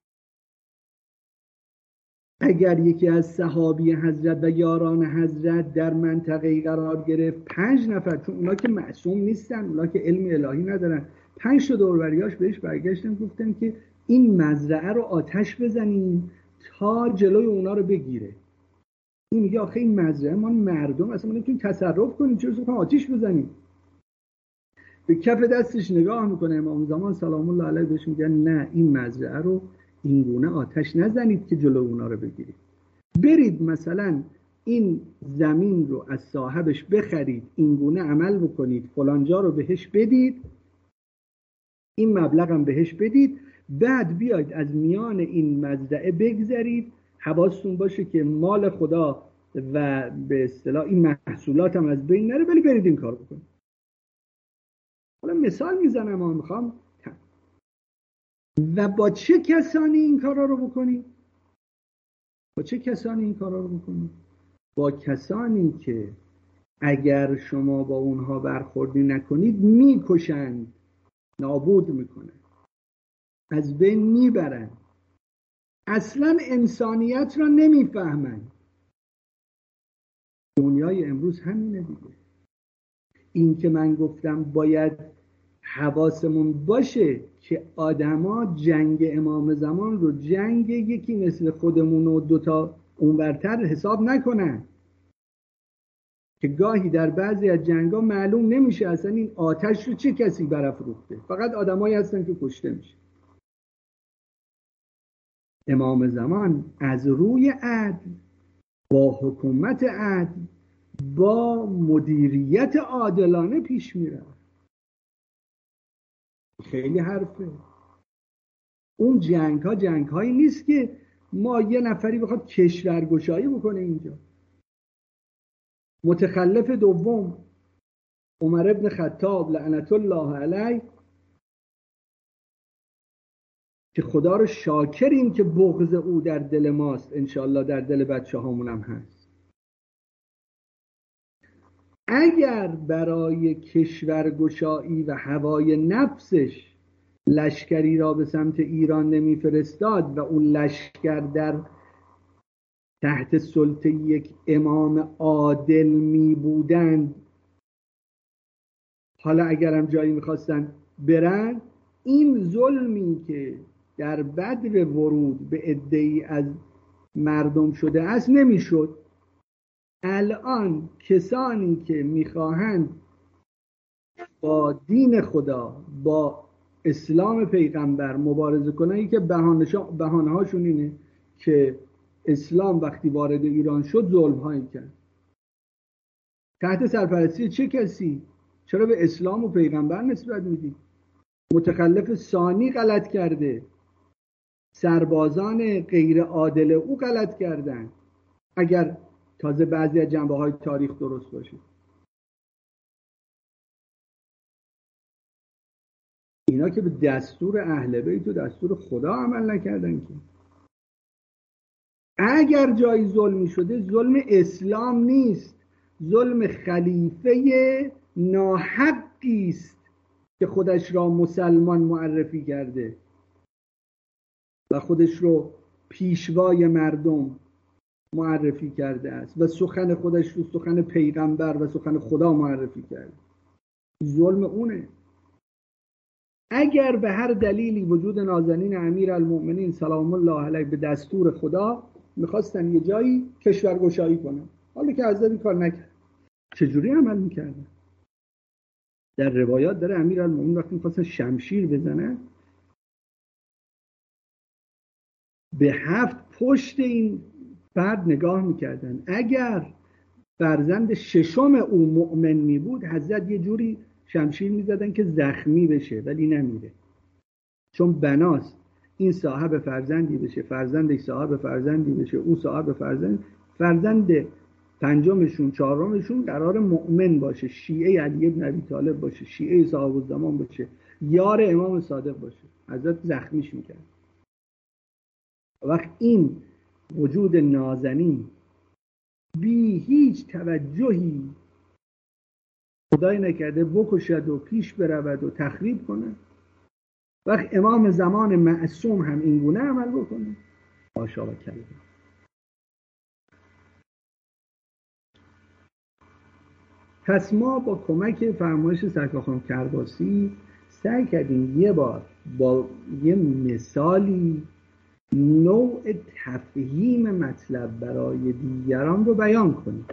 اگر یکی از صحابی حضرت و یاران حضرت در منطقه قرار گرفت، 5 نفر، چون اونا که معصوم نیستن، اونا که علم الهی ندارن، 5 تا دوروریاش بهش برگشتن گفتن که این مزرعه رو آتش بزنیم تا جلوی اونا رو بگیره. این میگه آخه این مزرعه ما مردم اصلا ما نمیتونیم تصرف کنیم، چرا میخوایم آتش بزنیم؟ به کف دستش نگاه میکنه امام زمان سلام الله علیه، بهش میگن نه، این مزرعه رو این گونه آتش نزنید که جلو اونا رو بگیرید. برید مثلا این زمین رو از صاحبش بخرید، این گونه عمل بکنید، فلانجا رو بهش بدید، این مبلغ هم بهش بدید، بعد بیاید از میان این مزرعه بگذرید. حواستون باشه که مال خدا و به اصطلاح این محصولات هم از بین نره، ولی برید این کار بکنید. حالا مثال میزنم، ما میخوام و با چه کسانی این کارا رو بکنید؟ با چه کسانی این کارا رو بکنید؟ با کسانی که اگر شما با اونها برخوردی نکنید میکشند، نابود میکنند، از بین میبرند، اصلا انسانیت را نمیفهمند. دنیای امروز همینه دیگه. این که من گفتم باید حواسمون باشه که آدما جنگ امام زمان رو جنگ یکی مثل خودمون و دوتا اونورتر حساب نکنن، که گاهی در بعضی از جنگا معلوم نمیشه اصلا این آتش رو چه کسی برافروخته، فقط آدمایی هستن که کشته میشه. امام زمان از روی عدل، با حکومت عدل، با مدیریت عادلانه پیش میره. خیلی حرفه. اون جنگ ها جنگ هایی نیست که ما یه نفری بخواد کشورگشایی بکنه اینجا. متخلف دوم عمر ابن خطاب لعنت الله علیه، که خدا رو شاکریم که بغض او در دل ماست، انشاءالله در دل بچه هامون هم هست. اگر برای کشورگشایی و هوای نفسش لشکری را به سمت ایران نمیفرستاد و اون لشکر در تحت سلطه یک امام عادل می بودند، حالا اگرم جایی میخواستن برن، این ظلمی که در بدر ورود به عده‌ای از مردم شده است نمیشد. الان کسانی که میخواهند با دین خدا، با اسلام پیغمبر مبارزه کنند، که بهانه هاشون اینه که اسلام وقتی وارد ایران شد ظلم هایی کرد. تحت سرپرستی چه کسی؟ چرا به اسلام و پیغمبر نسبت میدی؟ متخلف ثانی غلط کرده، سربازان غیر عادل او غلط کردن، اگر تازه بعضی از جنبه های تاریخ درست باشه. اینا که به دستور اهل بیت و دستور خدا عمل نکردن. که اگر جایی ظلمی شده، ظلم اسلام نیست، ظلم خلیفه ناحقی است که خودش را مسلمان معرفی کرده و خودش رو پیشوای مردم معرفی کرده است و سخن خودش رو سخن پیغمبر و سخن خدا معرفی کرده. ظلم اونه. اگر به هر دلیلی وجود نازنین امیرالمؤمنین سلام الله علیه به دستور خدا میخواستن یه جایی کشورگشایی کنن، حالا که حضرت این کار نکرد، چجوری عمل میکردن؟ در روایات داره امیرالمؤمنین وقتی میخواستن شمشیر بزنن، به 7 پشت این فرد نگاه میکردن. اگر فرزند ششم او مؤمن می بود، حضرت یه جوری شمشیر می زدن که زخمی بشه ولی نمیره، چون بناست این صاحب فرزندی بشه، فرزندش صاحب فرزندی بشه، او صاحب فرزند پنجمشون چهارمشون قرار مؤمن باشه، شیعه علی بن ابی طالب باشه، شیعه صاحب الزمان باشه، یار امام صادق باشه. حضرت زخمیش میکرد. وقت این وجود نازنین بی هیچ توجهی خدای نکرده بکشد و پیش برود و تخریب کنه، وقت امام زمان معصوم هم این گونه عمل بکنه، حاشا و کلا. پس ما با کمک فرمایش سرکار خانم کرباسی سعی کردیم یه بار با یه مثالی نوع تفهیم مطلب برای دیگران رو بیان کنیم.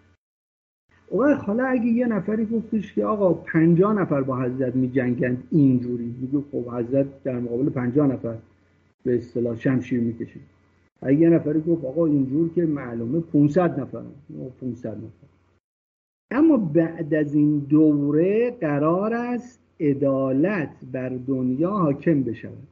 حالا اگه یه نفری گفتش که آقا 50 نفر با حضرت می جنگند اینجوری، میگه خب حضرت در مقابل 50 نفر به اصطلاح شمشیر میکشید. اگه یه نفری گفت آقا اینجور که معلومه 500 نفر، 500 نفر. اما بعد از این دوره قرار است عدالت بر دنیا حاکم بشود.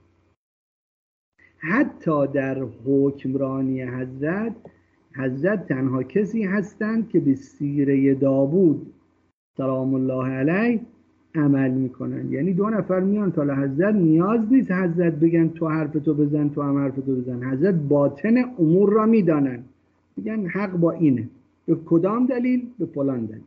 حتی در حکمرانی حضرت تنها کسی هستند که به سیره داوود سلام الله علیه عمل میکنن. یعنی 2 نفر میان تا حضرت، نیاز نیست حضرت بگن تو حرفتو بزن تو هم حرفتو بزن، حضرت باطن امور را میدانن، میگن حق با اینه، به کدام دلیل؟ به فلان دلیل.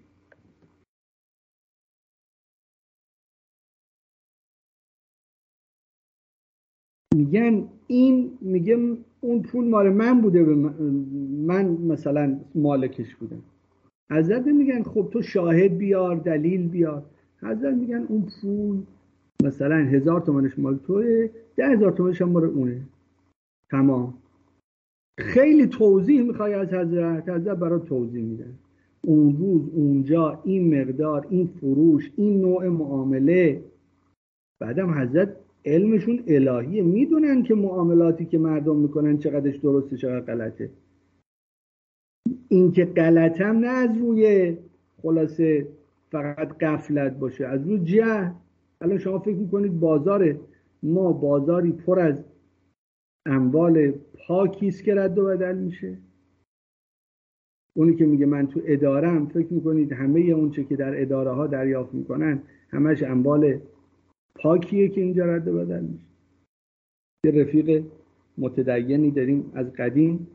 میگن این، میگه اون پول مال من بوده، من مثلا مالکش بودم. حضرت میگن خب تو شاهد بیار، دلیل بیار. حضرت میگن اون پول مثلا 1000 تومنش مال توه، 10,000 تومنش هم مال اونه. تمام. خیلی توضیح میخوای از حضرت برای توضیح میدن. اون روز اونجا این مقدار، این فروش، این نوع معامله. بعدم حضرت علمشون الهیه، میدونن که معاملاتی که مردم میکنن چقدرش درسته چقدر غلطه. این که غلطم نه از روی خلاصه فقط غفلت باشه، از روی جهل. الان شما فکر میکنید بازار ما بازاری پر از اموال پاکیست که رد و بدل میشه؟ اونی که میگه من تو ادارم، فکر میکنید همه اون چه که در اداره ها دریافت میکنن همش اموال پاکیه که اینجا رد و بدل میشه؟ یه رفیق متدینی داریم از قدیم،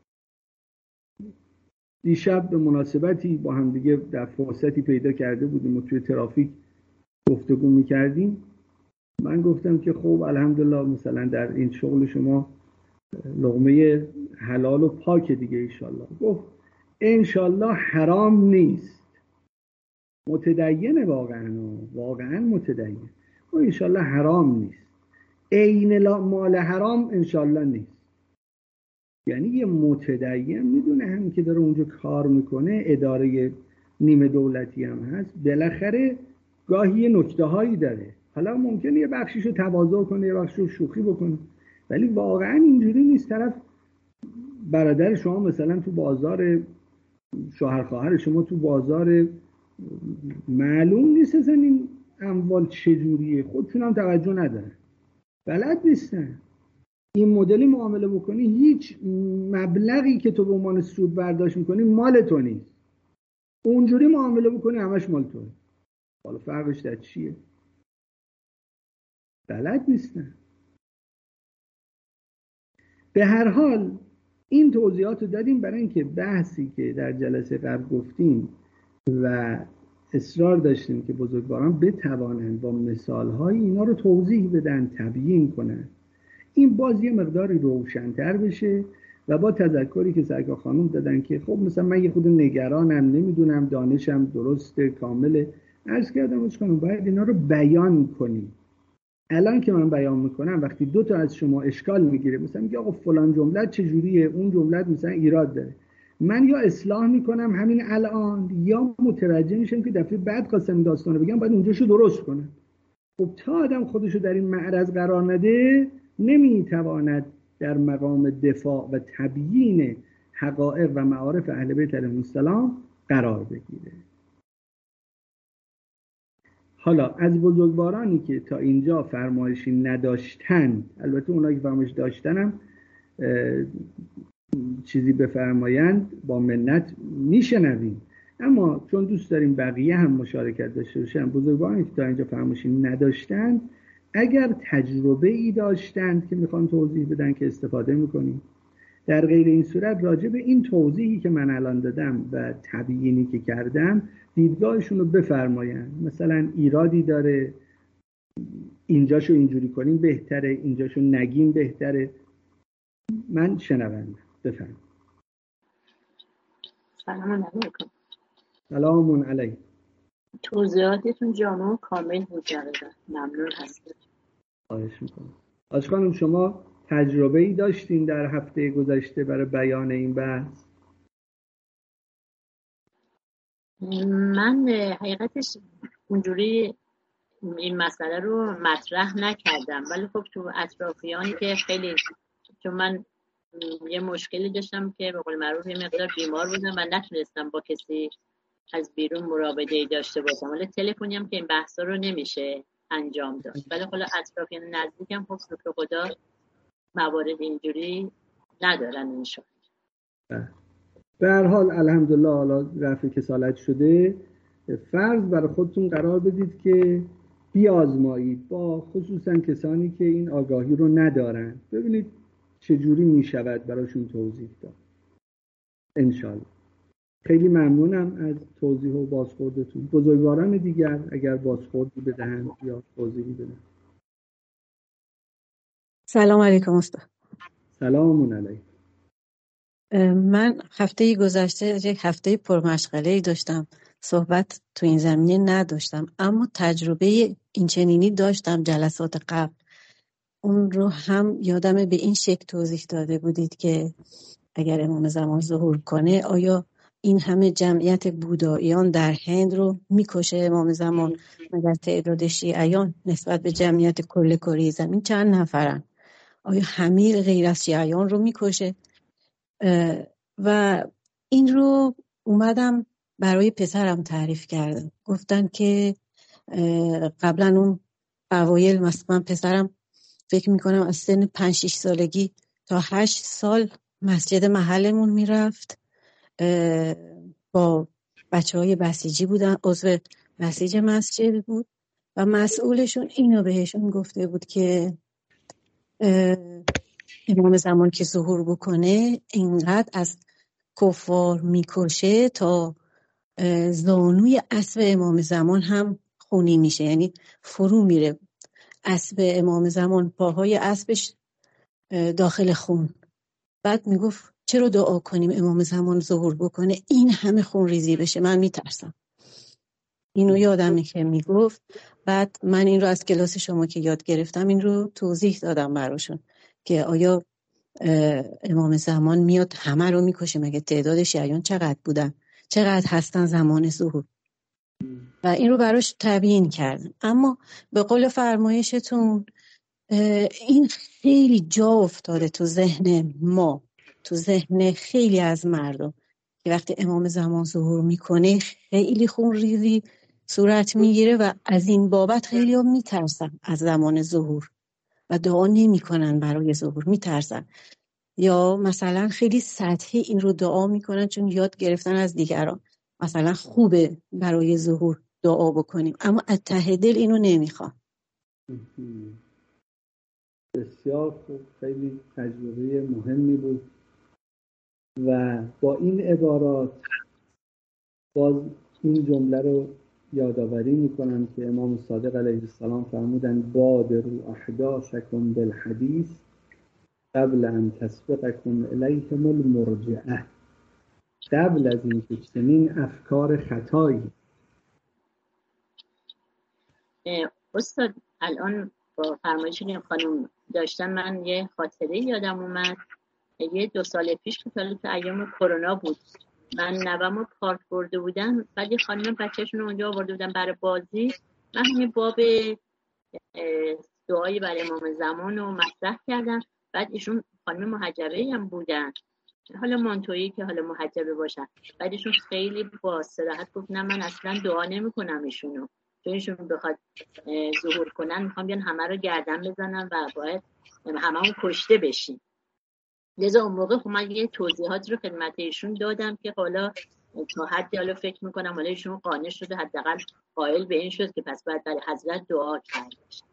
دیشب به مناسبتی با هم دیگه در فرصتی پیدا کرده بودیم و توی ترافیک گفتگو میکردیم. من گفتم که خب الحمدلله مثلا در این شغل شما لقمه حلال و پاک دیگه انشالله. گفت انشالله حرام نیست. متدینه واقعا متدین. و انشالله حرام نیست. عین مال حرام انشالله نیست. یعنی یه متدین میدونه هم که داره اونجا کار میکنه، اداره نیمه دولتی هم هست، بالاخره گاهی یه نکته هایی داره. حالا ممکنه یه بخشیشو تواضع کنه، یه بخشیشو شوخی بکنه، ولی واقعا اینجوری نیست. طرف برادر شما مثلا تو بازار، شوهر خواهر شما تو بازار، معلوم نیست اصلا این اموال چجوریه، خودشون هم توجه نداره، بلد نیستن. این مدلی معامله بکنی هیچ مبلغی که تو به عنوان سود برداشت میکنی مال تو نیست. اونجوری معامله بکنی همش مال توه. حالا فرقش در چیه؟ بلد نیستن. به هر حال این توضیحات رو دادیم برای اینکه بحثی که در جلسه قبل گفتیم و اصرار داشتیم که بزرگواران بتوانند با مثال‌های اینا رو توضیح بدن، تبیین کنن، این باز یه مقداری روشن‌تر بشه. و با تذکری که سرکار خانم دادن که خب مثلا من یه خود نگرانم، نمیدونم دانشم درسته کامله، عرض کردم خانم باید اینا رو بیان کنیم. الان که من بیان میکنم وقتی 2 تا از شما اشکال میگیره، مثلا میگه آقا فلان جمله چجوریه، اون جمله مثلا ایراد داره، من یا اصلاح میکنم همین الان، یا متوجه میشم که دفعه بعد خواستم داستانو بگم باید اونجاشو درست کنم. خب تا آدم خودشو در این معرض قرار نده نمیتواند در مقام دفاع و تبیین حقایق و معارف اهل بیت علیهم السلام قرار بگیره. حالا از بزرگوارانی که تا اینجا فرمایشی نداشتن، البته اونایی که فرمایش داشتنم چیزی بفرمایند با منت میشنویم، اما چون دوست داریم بقیه هم مشارکت داشته باشن، بزرگوارانی که تا اینجا فرمایشی نداشتن اگر تجربه ای داشتند که میخوان توضیح بدن که استفاده میکنیم. در غیر این صورت راجع به این توضیحی که من الان دادم و تبیینی که کردم دیدگاهشون رو بفرماین. مثلا ایرادی داره، اینجاشو اینجوری کنیم بهتره، اینجاشو نگیم بهتره. من شنوندم. بفرمایید. سلام علیکم. سلام علیکم. توضیحاتتون جامع و کامل بود جالبه. ممنون هستم. خواهش میکنم. آج خانم شما تجربه ای داشتین در هفته گذشته برای بیان این بحث؟ من حقیقتش اونجوری این مسئله رو مطرح نکردم، ولی خب تو اطرافیانی که خیلی، چون من یه مشکلی داشتم که به قول معروف یه مقدار بیمار بودم و نتونستم با کسی از بیرون مراوده‌ای داشته باشم، ولی تلفنی هم که این بحثا رو نمیشه انجام داد، ولی خب اطرافیان نزدیکم خب شکر خدا موارد اینجوری ندارن انشاءالله. به هر حال الحمدلله حالا رفع کسالت شده. فرض برای خودتون قرار بدید که بیازمایید با خصوصا کسانی که این آگاهی رو ندارن، ببینید چجوری میشود براشون توضیح داد انشالله. خیلی ممنونم از توضیح و بازخوردتون. بزرگواران دیگر اگر بازخوردی بدهند یا توضیحی بدهند. سلام علیکم استاد. سلام علیکم. من هفته گذشته یک هفته پرمشغله‌ای داشتم، صحبت تو این زمینه نداشتم، اما تجربه اینچنینی داشتم جلسات قبل. اون رو هم یادمه به این شکل توضیح داده بودید که اگر امام زمان ظهور کنه آیا این همه جمعیت بوداییان در هند رو میکشه امام زمان؟ مگر تعداد شیعیان نسبت به جمعیت کل کره زمین چند نفرن؟ آیا همه غیر از شیعیان رو میکشه؟ و این رو اومدم برای پسرم تعریف کردم. گفتن که قبلا اون اوایل مثلا پسرم فکر میکنم از سن 5-6 سالگی تا 8 سال مسجد محلمون میرفت، با بچه‌های بسیجی بودن، عضو بسیج مسجد بود و مسئولشون اینو بهشون گفته بود که امام زمان که ظهور بکنه اینقدر از کفار میکشه تا زانوی اسب امام زمان هم خونی میشه، یعنی فرو میره اسب امام زمان، پاهای اسبش داخل خون. بعد میگفت چرا دعا کنیم امام زمان ظهور بکنه این همه خون ریزی بشه؟ من میترسم. اینو یادمه که میگفت. بعد من این رو از کلاس شما که یاد گرفتم این رو توضیح دادم براشون که آیا امام زمان میاد همه رو میکشه؟ مگه تعداد شیعیان چقدر بودن، چقدر هستن زمان ظهور؟ و این رو براش تبیین کردم. اما به قول فرمایشتون این خیلی جا افتاده تو ذهن ما، تو ذهن خیلی از مردم که وقتی امام زمان ظهور میکنه خیلی خون ریزی صورت میگیره و از این بابت خیلی ها میترسن از زمان ظهور و دعا نمی کنن برای ظهور، میترسن. یا مثلا خیلی سطحی این رو دعا میکنن چون یاد گرفتن از دیگران مثلا خوبه برای ظهور دعا بکنیم، اما از ته دل اینو نمیخوان. بسیار خوب، خیلی تجربه مهمی بود و با این عبارات باز این جمله رو یادآوری میکنم که امام صادق علیه السلام فرمودن بادروا احداثکم بالحدیث قبل ان تسبقکم الیهم المرجعه. قبل از اینکه چنین افکار خطایی. استاد الان با فرمایشی که خانم داشتن من یه خاطره یادم اومد. یه 2 سال پیش که تو ایام کرونا بود، من نوامو پارک برده بودم، بعد یه خانم بچه‌شون رو اونجا آورده بودن برای بازی. من همین باب دعایی برای امام زمان رو مطرح کردم. بعد ایشون خانم محجبه هم بودن، حالا مانتویی که حالا محجبه باشن، بعدشون خیلی با صراحت گفت نه من اصلا دعا نمیکنم ایشونو، چون ایشون بخواد ظهور کنن میخوام بیان همه رو گردن بزنن و باید هممون کشته بشیم. لذا اون موقع خب من یه توضیحات رو خدمت ایشون دادم که حالا تا حدی حالا فکر میکنم حالا ایشون قانع شده، حداقل قائل به این شد که پس باید برای حضرت دعا کرد.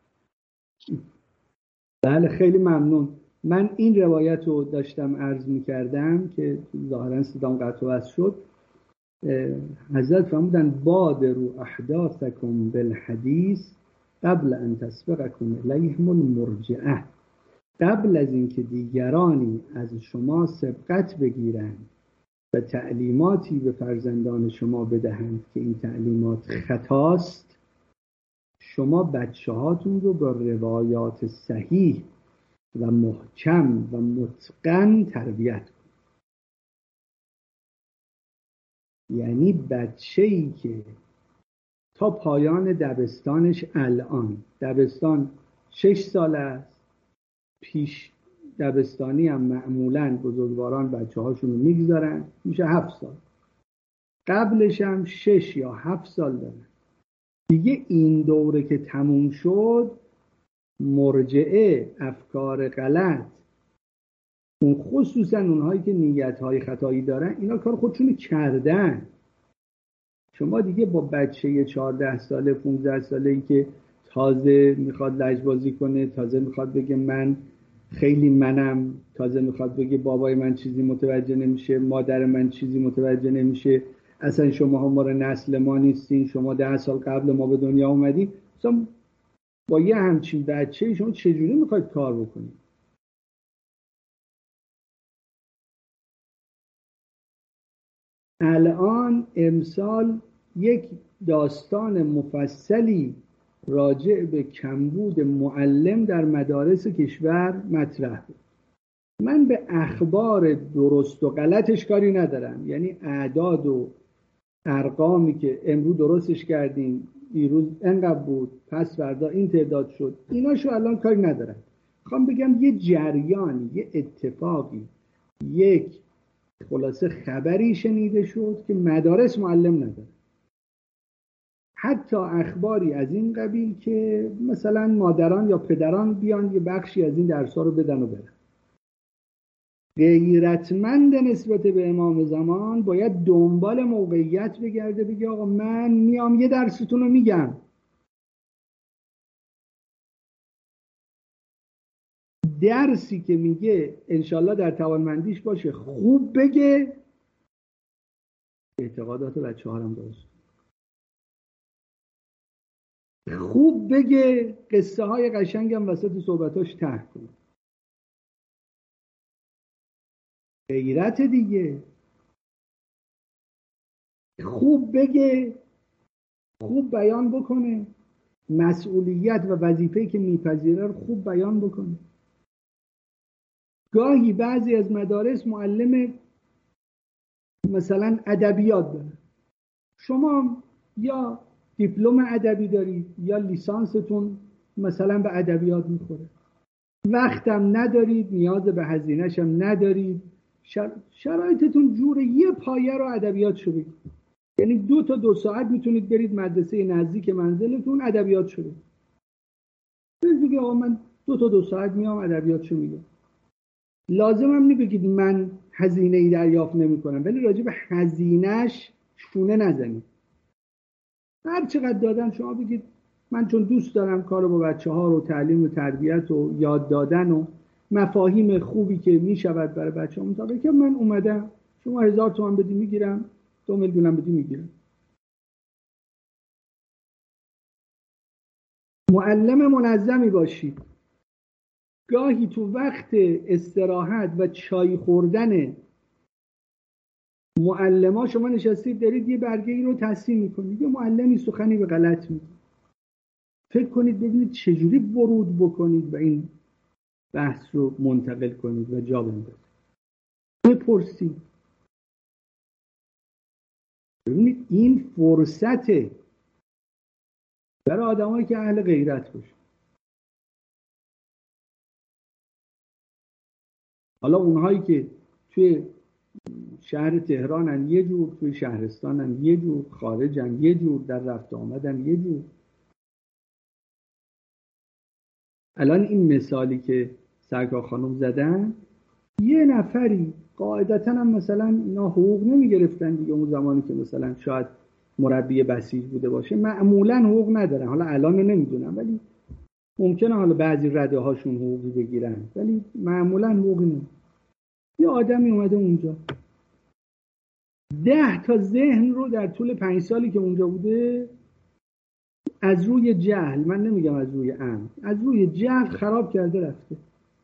بله خیلی ممنون. من این روایت رو داشتم عرض میکردم که ظاهرا صدام قطع و وصل شد. حضرت فرمودن بادروا احداثکم بالحدیث قبل ان تسبقکم الیهم المرجعه، قبل از اینکه دیگرانی از شما سبقت بگیرند و تعلیماتی به فرزندان شما بدهند که این تعلیمات خطاست، شما بچه هاتون رو با روایات صحیح و محکم و متقن تربیت کنید. یعنی بچه‌ای که تا پایان دبستانش، الان دبستان 6 سال است، پیش دبستانی هم معمولاً بزرگواران بچه هاشون رو میگذارن میشه 7 سال، قبلش هم 6 یا 7 سال دارن. دیگه این دوره که تموم شد، مرجعه، افکار غلط، اون خصوصا اونهایی که نیت‌های خطایی دارن، اینا کار خودشونو کردن. شما دیگه با بچه 14 ساله 15 ساله‌ای که تازه میخواد لجبازی کنه، تازه میخواد بگه من خیلی منم، تازه میخواد بگه بابای من چیزی متوجه نمیشه، مادر من چیزی متوجه نمیشه، اصلا شما هم مال نسل ما نیستین، شما 10 سال قبل ما به دنیا اومدین. مثلا با یه همچین بچه شما چجوری میخواید کار بکنید؟ الان امسال یک داستان مفصلی راجع به کمبود معلم در مدارس کشور مطرح بود. من به اخبار درست و غلطش کاری ندارم، یعنی اعداد و ارقامی که امروز درستش کردیم، دیروز انقدر بود، پس فردا این تعداد شد، ایناشو الان کاری ندارم. میخوام بگم یه جریانی، یه اتفاقی، یک خلاصه خبری شنیده شد که مدارس معلم نداره. حتی اخباری از این قبیل که مثلا مادران یا پدران بیان یه بخشی از این درس‌ها رو بدن و برن. غیرتمند نسبت به امام زمان باید دنبال موقعیت بگرده، بگه آقا من میام یه درستون رو میگم، درسی که میگه انشالله در توانمندیش باشه خوب بگه، اعتقادات بچه ها هم درست خوب بگه، قصه های قشنگم وسط صحبتاش ته کنه. غیرت دیگه، خوب بگه، خوب بیان بکنه، مسئولیت و وظیفه‌ای که میپذیره رو خوب بیان بکنه. گاهی بعضی از مدارس معلم مثلا ادبیات داره، شما یا دیپلم ادبی دارید یا لیسانستون مثلا به ادبیات میخوره، وقتم ندارید، نیاز به هزینه‌ش هم ندارید، شرایطتون جوره، یه پایه رو ادبیات شو بگید، یعنی 2 تا 2 ساعت میتونید برید مدرسه نزدیک منزلتون ادبیات شو بگید. بگید آقا من 2 تا 2 ساعت میام ادبیات شو میگم. لازم هم نی بگید من هزینه‌ای دریافت نمی‌کنم، ولی راجع به هزینه‌اش چونه نزنید. هر چقدر دادن شما بگید من چون دوست دارم کارو با بچه‌ها رو تعلیم و تربیت و یاد دادن و مفاهیم خوبی که میشود برای بچه‌ها مطابق که من اومدم، شما 1000 تومان بدی میگیرم، 2 میلیون هم بدی میگیرم. معلم منظمی باشید. گاهی تو وقت استراحت و چای خوردن معلما شما نشستید دارید یه برگه ای رو تصحیح میکنید، یه معلمی سخنی به غلط میگه، فکر کنید ببینید چجوری ورود بکنید و این بحث رو منتقل کنید و جا بندازید. بپرسید. ببینید این فرصته برای آدمایی که اهل غیرت باشه. حالا اونهایی که توی شهر تهرانن یه جور، توی شهرستانن یه جور، خارجن یه جور، در رفت آمدن یه جور. الان این مثالی که سرکار خانم زدن، یه نفری قاعدتا هم مثلا اینا حقوق نمی گرفتن دیگه، اون زمانی که مثلا شاید مربی بسیج بوده باشه معمولا حقوق ندارن. حالا الان نمیدونم، ولی ممکنه حالا بعضی رده هاشون حقوقی بگیرن، ولی معمولا حقوقی نمیدونم. یه آدمی اومده اونجا 10 تا ذهن رو در طول 5 سالی که اونجا بوده از روی جهل، من نمیگم از روی عمد، از روی جهل خراب کرده رفته.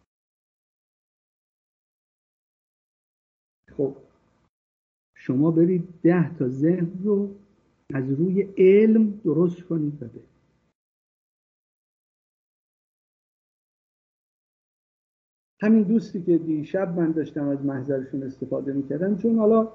خب شما برید 10 تا ذهن رو از روی علم درست کنید بده. همین دوستی که دیشب من داشتم از محضرشون استفاده میکردم، چون حالا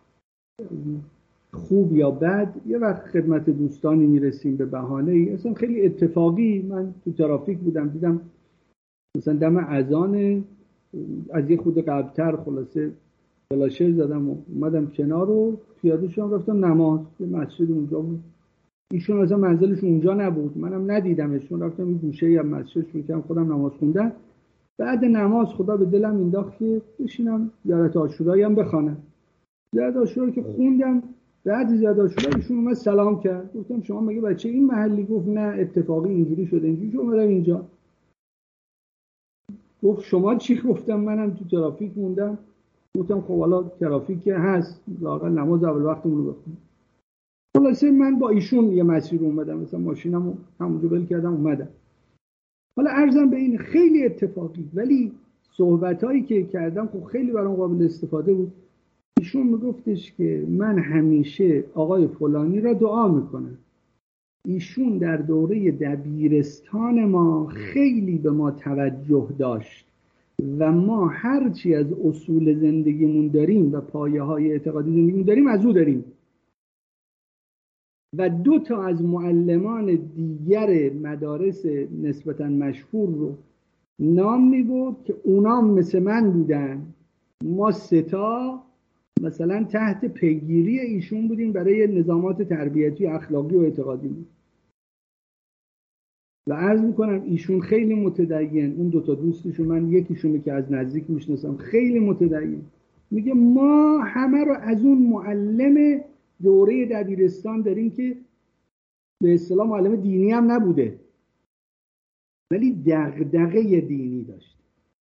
خوب یا بد یه وقت خدمت دوستانی میرسیم به بهانه‌ای، اصلا خیلی اتفاقی من تو ترافیک بودم دیدم مثلا دم اذان از یه خود قبلتر خلاصه فلاشر زدم و اومدم کنار و پیاده شدم رفتم نماز. یه مسجد اونجا بود، ایشون اصلا منزلش اونجا نبود، منم ندیدمشون، رفتم این گوشه‌ای از مسجد شروع کردم خودم نماز خوندم. بعد نماز خدا به دلم انداخت که بشینم زیارت عاشورایی هم بخوانم. زیارت عاشورایی که خوندم، بعد زیارت عاشورایی ایشون اومد سلام کرد. گفتم شما مگه بچه این محلی؟ گفت نه اتفاقی اینجوری شده اینجوری اومدم اینجا. گفت شما چی؟ گفتم منم تو ترافیک موندم. گفتم خب حالا ترافیک هست، لااقل نماز اول وقتمون رو بخونم. خلاصه من با ایشون یه مسیر اومدم، مثلا ماشینمو همونجا ول کردم اومدم. حالا عرضم به این خیلی اتفاقی، ولی صحبتایی که کردم خب خیلی برام قابل استفاده بود. ایشون میگفتش که من همیشه آقای فلانی را دعا میکنم. ایشون در دوره دبیرستان ما خیلی به ما توجه داشت و ما هرچی از اصول زندگیمون داریم و پایه های اعتقادی زندگیمون داریم از او داریم. و 2 تا از معلمان دیگر مدارس نسبتاً مشهور رو نام میبرد که اونام مثل من بودن. ما 3 تا مثلا تحت پیگیری ایشون بودیم برای نظامات تربیتی اخلاقی و اعتقادی بود. و عرض میکنم ایشون خیلی متدین، اون 2 تا دوستشون، من یکیشونو که از نزدیک میشناسم خیلی متدین، میگه ما همه رو از اون معلم دوره دبیرستان داریم که به اصطلاح معلم دینی هم نبوده ولی دغدغه دینی داشت.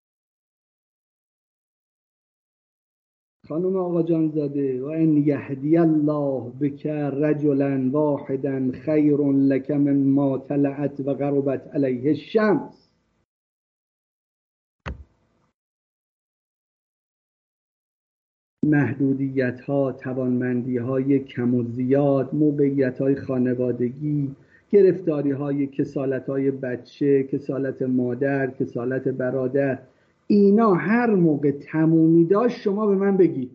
خانم آقا جان زاده و ان یهدی الله بک رجلا واحدا خیر لک مما طلعت و غربت علیه الشمس. محدودیت ها، توانمندی های کم و زیاد، موقعیت های خانوادگی، گرفتاری های کسالت های بچه، کسالت مادر، کسالت برادر، اینا هر موقع تمومی داشت شما به من بگید.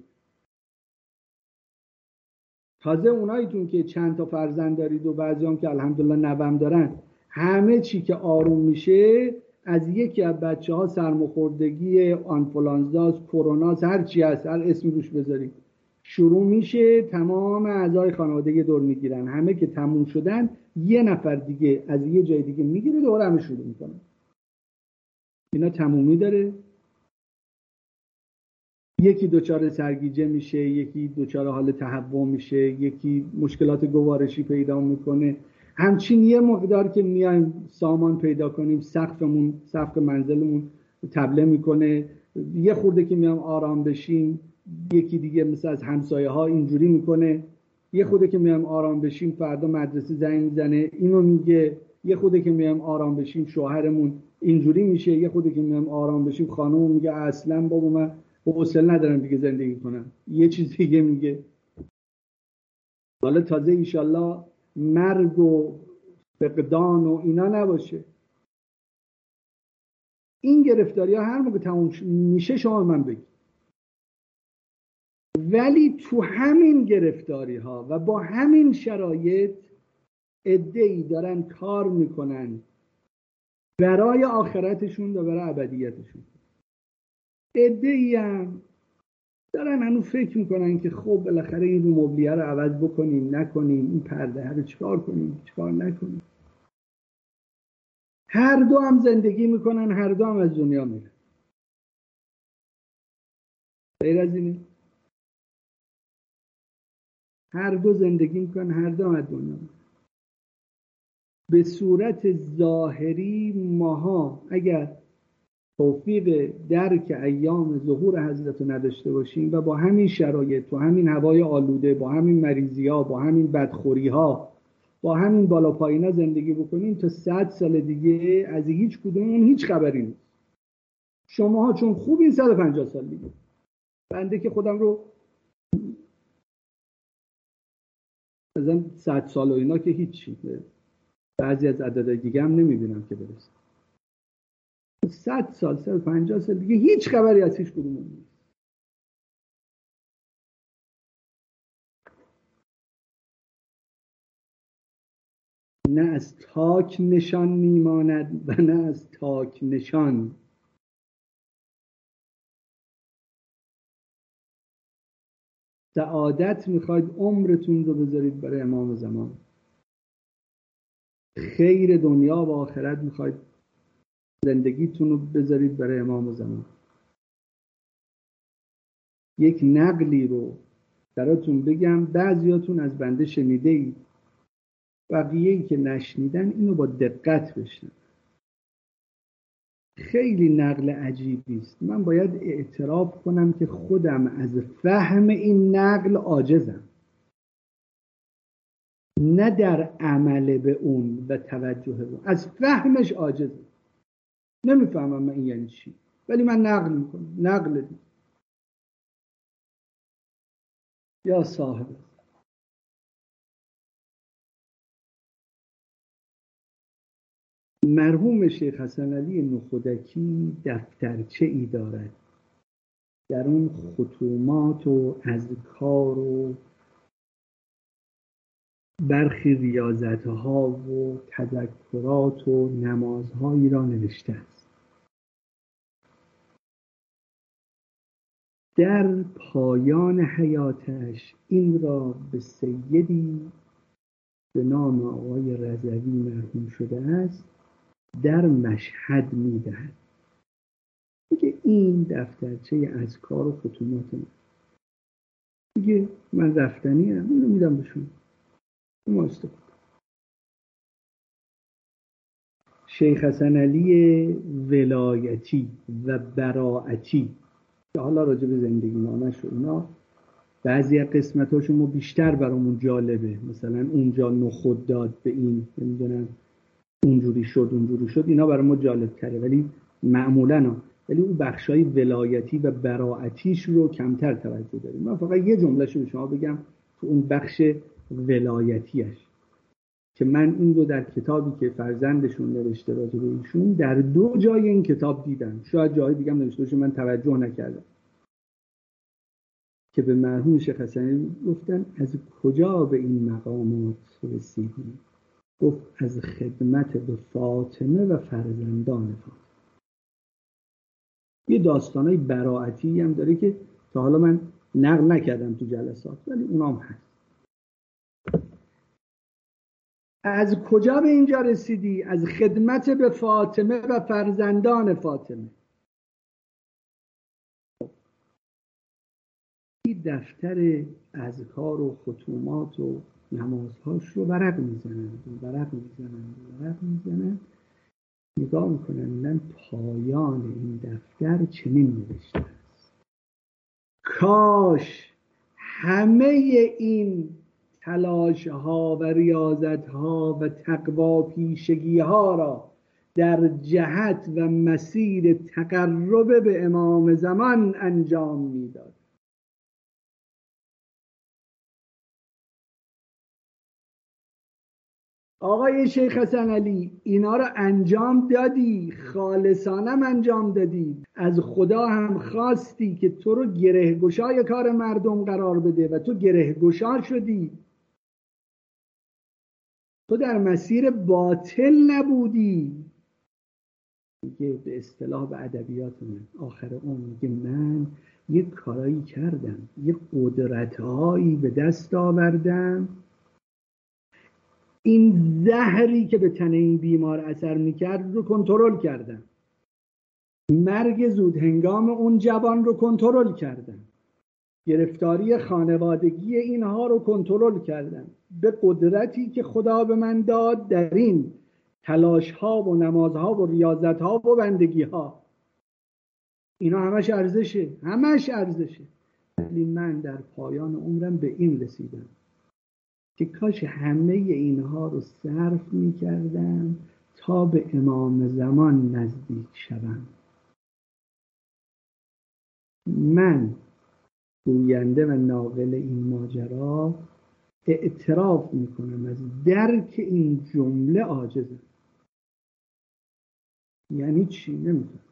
تازه اوناییتون که چند تا فرزند دارید و بعضی هم که الحمدلله نوام دارن، همه چی که آروم میشه از یکی از بچه ها سرماخوردگی، آنفولانزاست، کروناست، هر چی هست، هر اسمی روش بذارید، شروع میشه، تمام اعضای خانواده دور میگیرن. همه که تموم شدن یه نفر دیگه از یه جای دیگه میگیره دوباره همه شروع میکنن. اینا تمومی داره. یکی دچار سرگیجه میشه، یکی دچار حال تهوع میشه، یکی مشکلات گوارشی پیدا میکنه. همچین یه مقدار که میایم سامان پیدا کنیم، سقف منزلمون تبله میکنه، یه خورده که میایم آرام بشیم یکی دیگه مثل از همسایه ها اینجوری میکنه، یه خورده که میایم آرام بشیم فردا مدرسه زنگ میزنه اینو میگه، یه خورده که میایم آرام بشیم شوهرمون اینجوری میشه، یه خورده که میایم آرام بشیم خانممون میگه اصلا بابا من حوصله ندارم دیگه زندگی کنم، یه چیز دیگه میگه. حالا تازه انشالله مرگ و فقدان و اینا نباشه. این گرفتاری ها هر موقع تموم میشه شما من بگید. ولی تو همین گرفتاری ها و با همین شرایط عده‌ای دارن کار میکنن برای آخرتشون و برای ابدیتشون. عده‌ای هم دارن هنوز فکر میکنن که خب بالاخره این رو مبلیه رو عوض بکنیم نکنیم، این پرده رو چیکار کنیم چیکار نکنیم. هر دو هم زندگی میکنن، هر دو هم از دنیا میرن. غیر از اینه؟ هر دو زندگی میکنن، هر دو هم از دنیا میرن. به صورت ظاهری ماها اگر توفیق درک ایام ظهور حضرت رو نداشته باشیم و با همین شرایط، با همین هوای آلوده، با همین مریضی ها، با همین بدخوری ها، با همین بالا پایینا زندگی بکنیم، تا 100 سال دیگه از هیچ کدوممون هیچ خبری نیست. شماها چون خوبین 150 سال دیگه. بنده که خودم رو مثلا 100 سال و اینا که هیچی، بعضی از عددهای دیگه هم نمیبینم که برسه. 100 سال 150 سال دیگه هیچ خبری از هیچ کدوممون نیست. نه از تاک نشان میماند و نه از تاک نشان. سعادت میخواید عمرتون رو بذارید برای امام زمان. خیر دنیا و آخرت میخواید زندگیتون رو بذارید برای امام زمان. یک نقلی رو براتون بگم، بعضیاتون از بنده شنیده اید، بقیه‌ای که نشنیدن اینو با دقت بشنوید. خیلی نقل عجیبی است. من باید اعتراف کنم که خودم از فهم این نقل عاجزم، نه در عمل به اون و توجه به اون، از فهمش عاجزم. نمیفهمم من این یعنی چی، ولی من نقل میکنم. نقل دید. یا صاحب مرحوم شیخ حسن علی نخودکی دفترچه ای دارد، در اون ختومات و اذکار و برخی ریاضتها و تذکرات و نمازهایی را نوشته است. در پایان حیاتش این را به سیدی به نام آقای رضوی مرحوم شده است در مشهد میدهد. میگه این دفترچه اذکار و ختومات من، میگه من رفتنی هم اینو میدم بهشون، ما استفاده. شیخ حسن علی ولایتی و براعتی که حالا راجع به زندگی نامش و اینا بعضی از قسمتاشون ما بیشتر برامون جالبه، مثلا اونجا نخود داد به این، نمیدونم اونجوری شد، اینا برای ما جالب تره، ولی معمولا ولی اون بخشای ولایتی و براعتیش رو کمتر توجه داریم. من فقط یه جمله‌شو به شما بگم تو اون بخش ولایتیش، که من این رو در کتابی که فرزندشون نوشته راجع به ایشون در 2 جای این کتاب دیدم، شاید جای دیگه هم نوشته باشه من توجه نکردم، که به مرحوم شیخ حسنی گفتن از کجا به این مقامات رسیدی؟ گفت از خدمت به فاطمه و فرزندان فاطمه. یه داستانای براعتی هم داره که تا حالا من نقل نکردم تو جلسات، ولی اونام هست. از کجا به اینجا رسیدی؟ از خدمت به فاطمه و فرزندان فاطمه. این دفتر اذکار و ختومات و نمازهاش رو ورق میزنن، نگاه میکنن میگن پایان این دفتر چنین نوشته است: کاش همه این تلاش ها و ریاضت ها و تقوا پیشگی ها را در جهت و مسیر تقرب به امام زمان انجام میداد. آقای شیخ حسن علی اینا رو انجام دادی، خالصانه انجام دادی، از خدا هم خواستی که تو رو گره گشای کار مردم قرار بده و تو گره گشا شدی. تو در مسیر باطل نبودی، میگه به اصطلاح به ادبیات من آخر اون میگه من یه کارایی کردم، یه قدرتهایی به دست آوردم، این زهری که به تن این بیمار اثر میکرد رو کنترل کردم، مرگ زود هنگام اون جوان رو کنترل کردم، گرفتاری خانوادگی اینها رو کنترل کردم، به قدرتی که خدا به من داد در این تلاش ها و نمازها و ریاضت ها و بندگی ها. اینا همش ارزشه. ولی من در پایان عمرم به این رسیدم که کاش همه اینها رو صرف می کردم تا به امام زمان نزدیک شدم. من گوینده و ناقل این ماجرا اعتراف میکنم از درک این جمله عاجزم. یعنی چی؟ نمیدونم،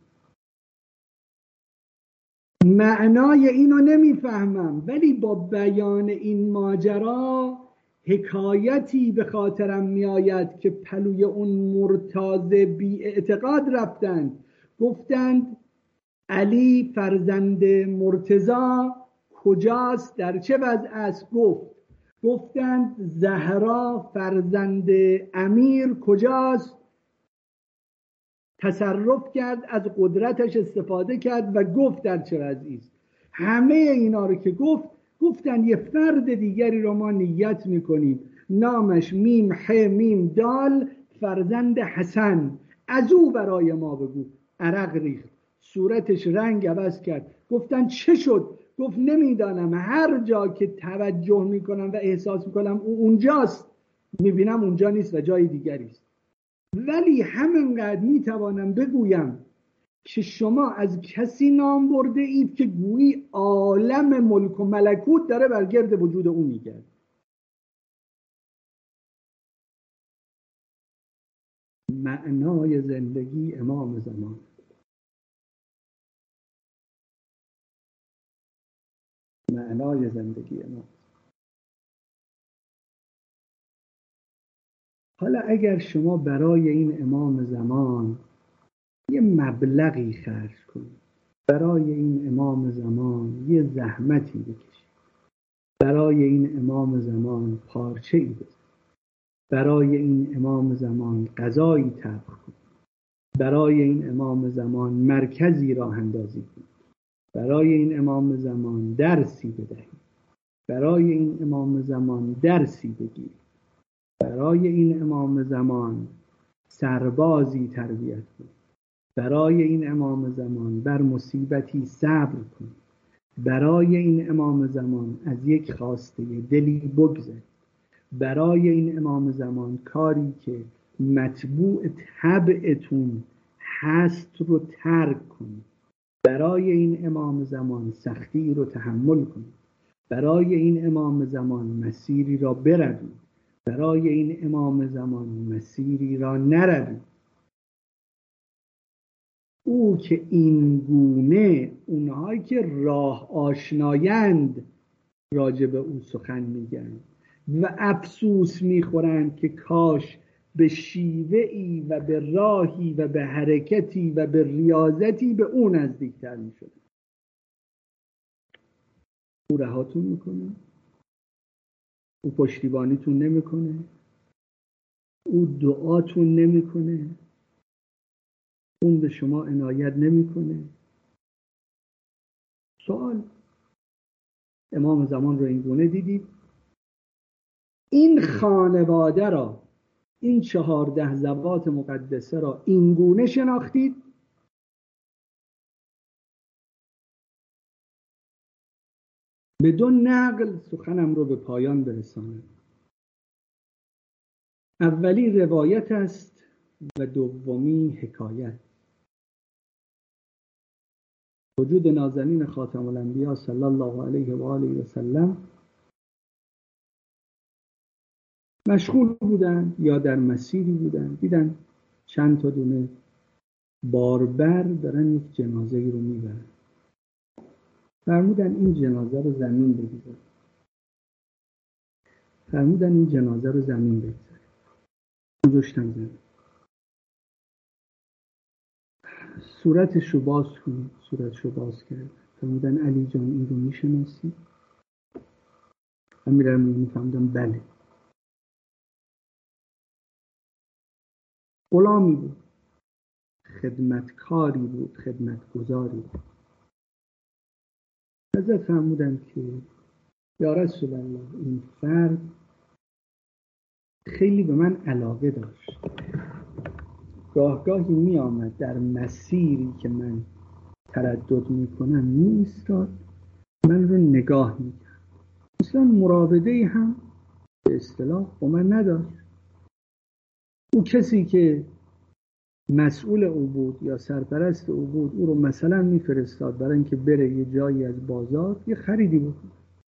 معنای اینو نمیفهمم، ولی با بیان این ماجرا حکایتی به خاطرم میآید که پلوی اون مرتاض بی اعتقاد رفتند، گفتند علی فرزند مرتضی کجاست، در چه وضع است؟ گفتند زهرا فرزند امیر کجاست؟ تصرف کرد، از قدرتش استفاده کرد و گفت در چه وضعی است. همه اینا رو که گفتن یه فرد دیگری رو ما نیت میکنیم، نامش میم ح میم دال فرزند حسن، از او برای ما بگو. عرق ریخت، صورتش رنگ عوض کرد. گفتن چه شد؟ گفت نمیدانم، هر جا که توجه میکنم و احساس میکنم او اونجاست، میبینم اونجا نیست و جای دیگری است. ولی همینقدر میتوانم بگویم که شما از کسی نام برده اید که گویی عالم ملک و ملکوت داره بر گرد وجود او میگرد. معنای زندگی امام زمان. معنای زندگی امام. حالا اگر شما برای این امام زمان یه مبلغی خرج کنید، برای این امام زمان یه زحمتی بکشید، برای این امام زمان پارچه‌ای بزنید، برای این امام زمان غذایی طبخ کنید، برای این امام زمان مرکزی راه اندازی کنید، برای این امام زمان درسی بدهید، برای این امام زمان درسی بگیرید، برای این امام زمان سربازی تربیت کنید، برای این امام زمان بر مصیبتی صبر کنید، برای این امام زمان از یک خواسته دلی بگذرید، برای این امام زمان کاری که مطبوع طبعتون هست رو ترک کنید، برای این امام زمان سختی رو تحمل کنید، برای این امام زمان مسیری را بروید، برای این امام زمان مسیری را نروید. او که این گونه اونهایی که راه آشنایند راجع به او سخن میگن و افسوس میخورند که کاش به شیوهی و به راهی و به حرکتی و به ریاضتی به او نزدیکتر میشد. او رهاتون میکنه، او پشتیبانیتون نمیکنه، او دعاتون نمیکنه، اون به شما عنایت نمیکنه. سوال، امام زمان رو این گونه دیدید؟ این خانواده را، این 14 زوات مقدسه را این گونه شناختید؟ بدون نقل سخنم رو به پایان برسانم. اولی روایت است و دومی حکایت. وجود نازنین خاتم الانبیا صلی الله علیه و آله و سلم مشغول بودن یا در مسیری بودن، دیدن چند تا دونه باربر دارن یک جنازه رو میبرن. فرمودن این جنازه رو زمین بگذارید. فرمودن این جنازه رو زمین بگذارید. گذاشتن زمین. صورتش رو باز کنید. صورتش رو باز کرد. فرمودن علی جان این رو میشناسی؟ امیرالمومنین فرمودن بله. غلامی بود، خدمتکاری بود، خدمتگزاری بود. حضرت فرمودن که یا رسول الله این فرد خیلی به من علاقه داشت، گاهی می آمد در مسیری که من تردد می کنم می ایستاد، من رو نگاه می کرد. اصلا مراوده‌ای هم به اصطلاح با من نداشت. او کسی که مسئول او بود یا سرپرست او بود او رو مثلا میفرستاد برای اینکه بره یه جایی از بازار یه خریدی بکنه،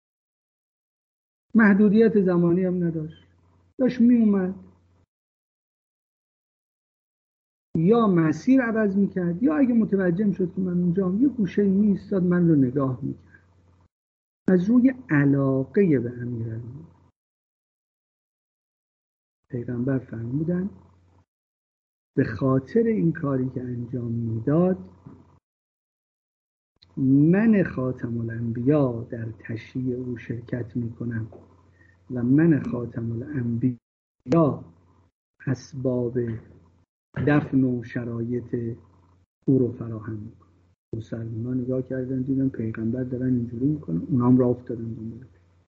محدودیت زمانی هم نداشت، داشت می اومد یا مسیر عوض میکرد یا اگه متوجه شد که من اونجام یه گوشه می ایستاد من رو نگاه میکرد از روی علاقه به امیرالمومنین. پیغمبر فرمودن به خاطر این کاری که انجام میداد من خاتم الانبیا در تشییع او شرکت میکنم و من خاتم الانبیا اسباب دفن و شرایط او رو فراهم میکنم. مسلمان نگاه کردن دیدن پیغمبر دارن اینجوری میکنن، اونا هم راه افتادن.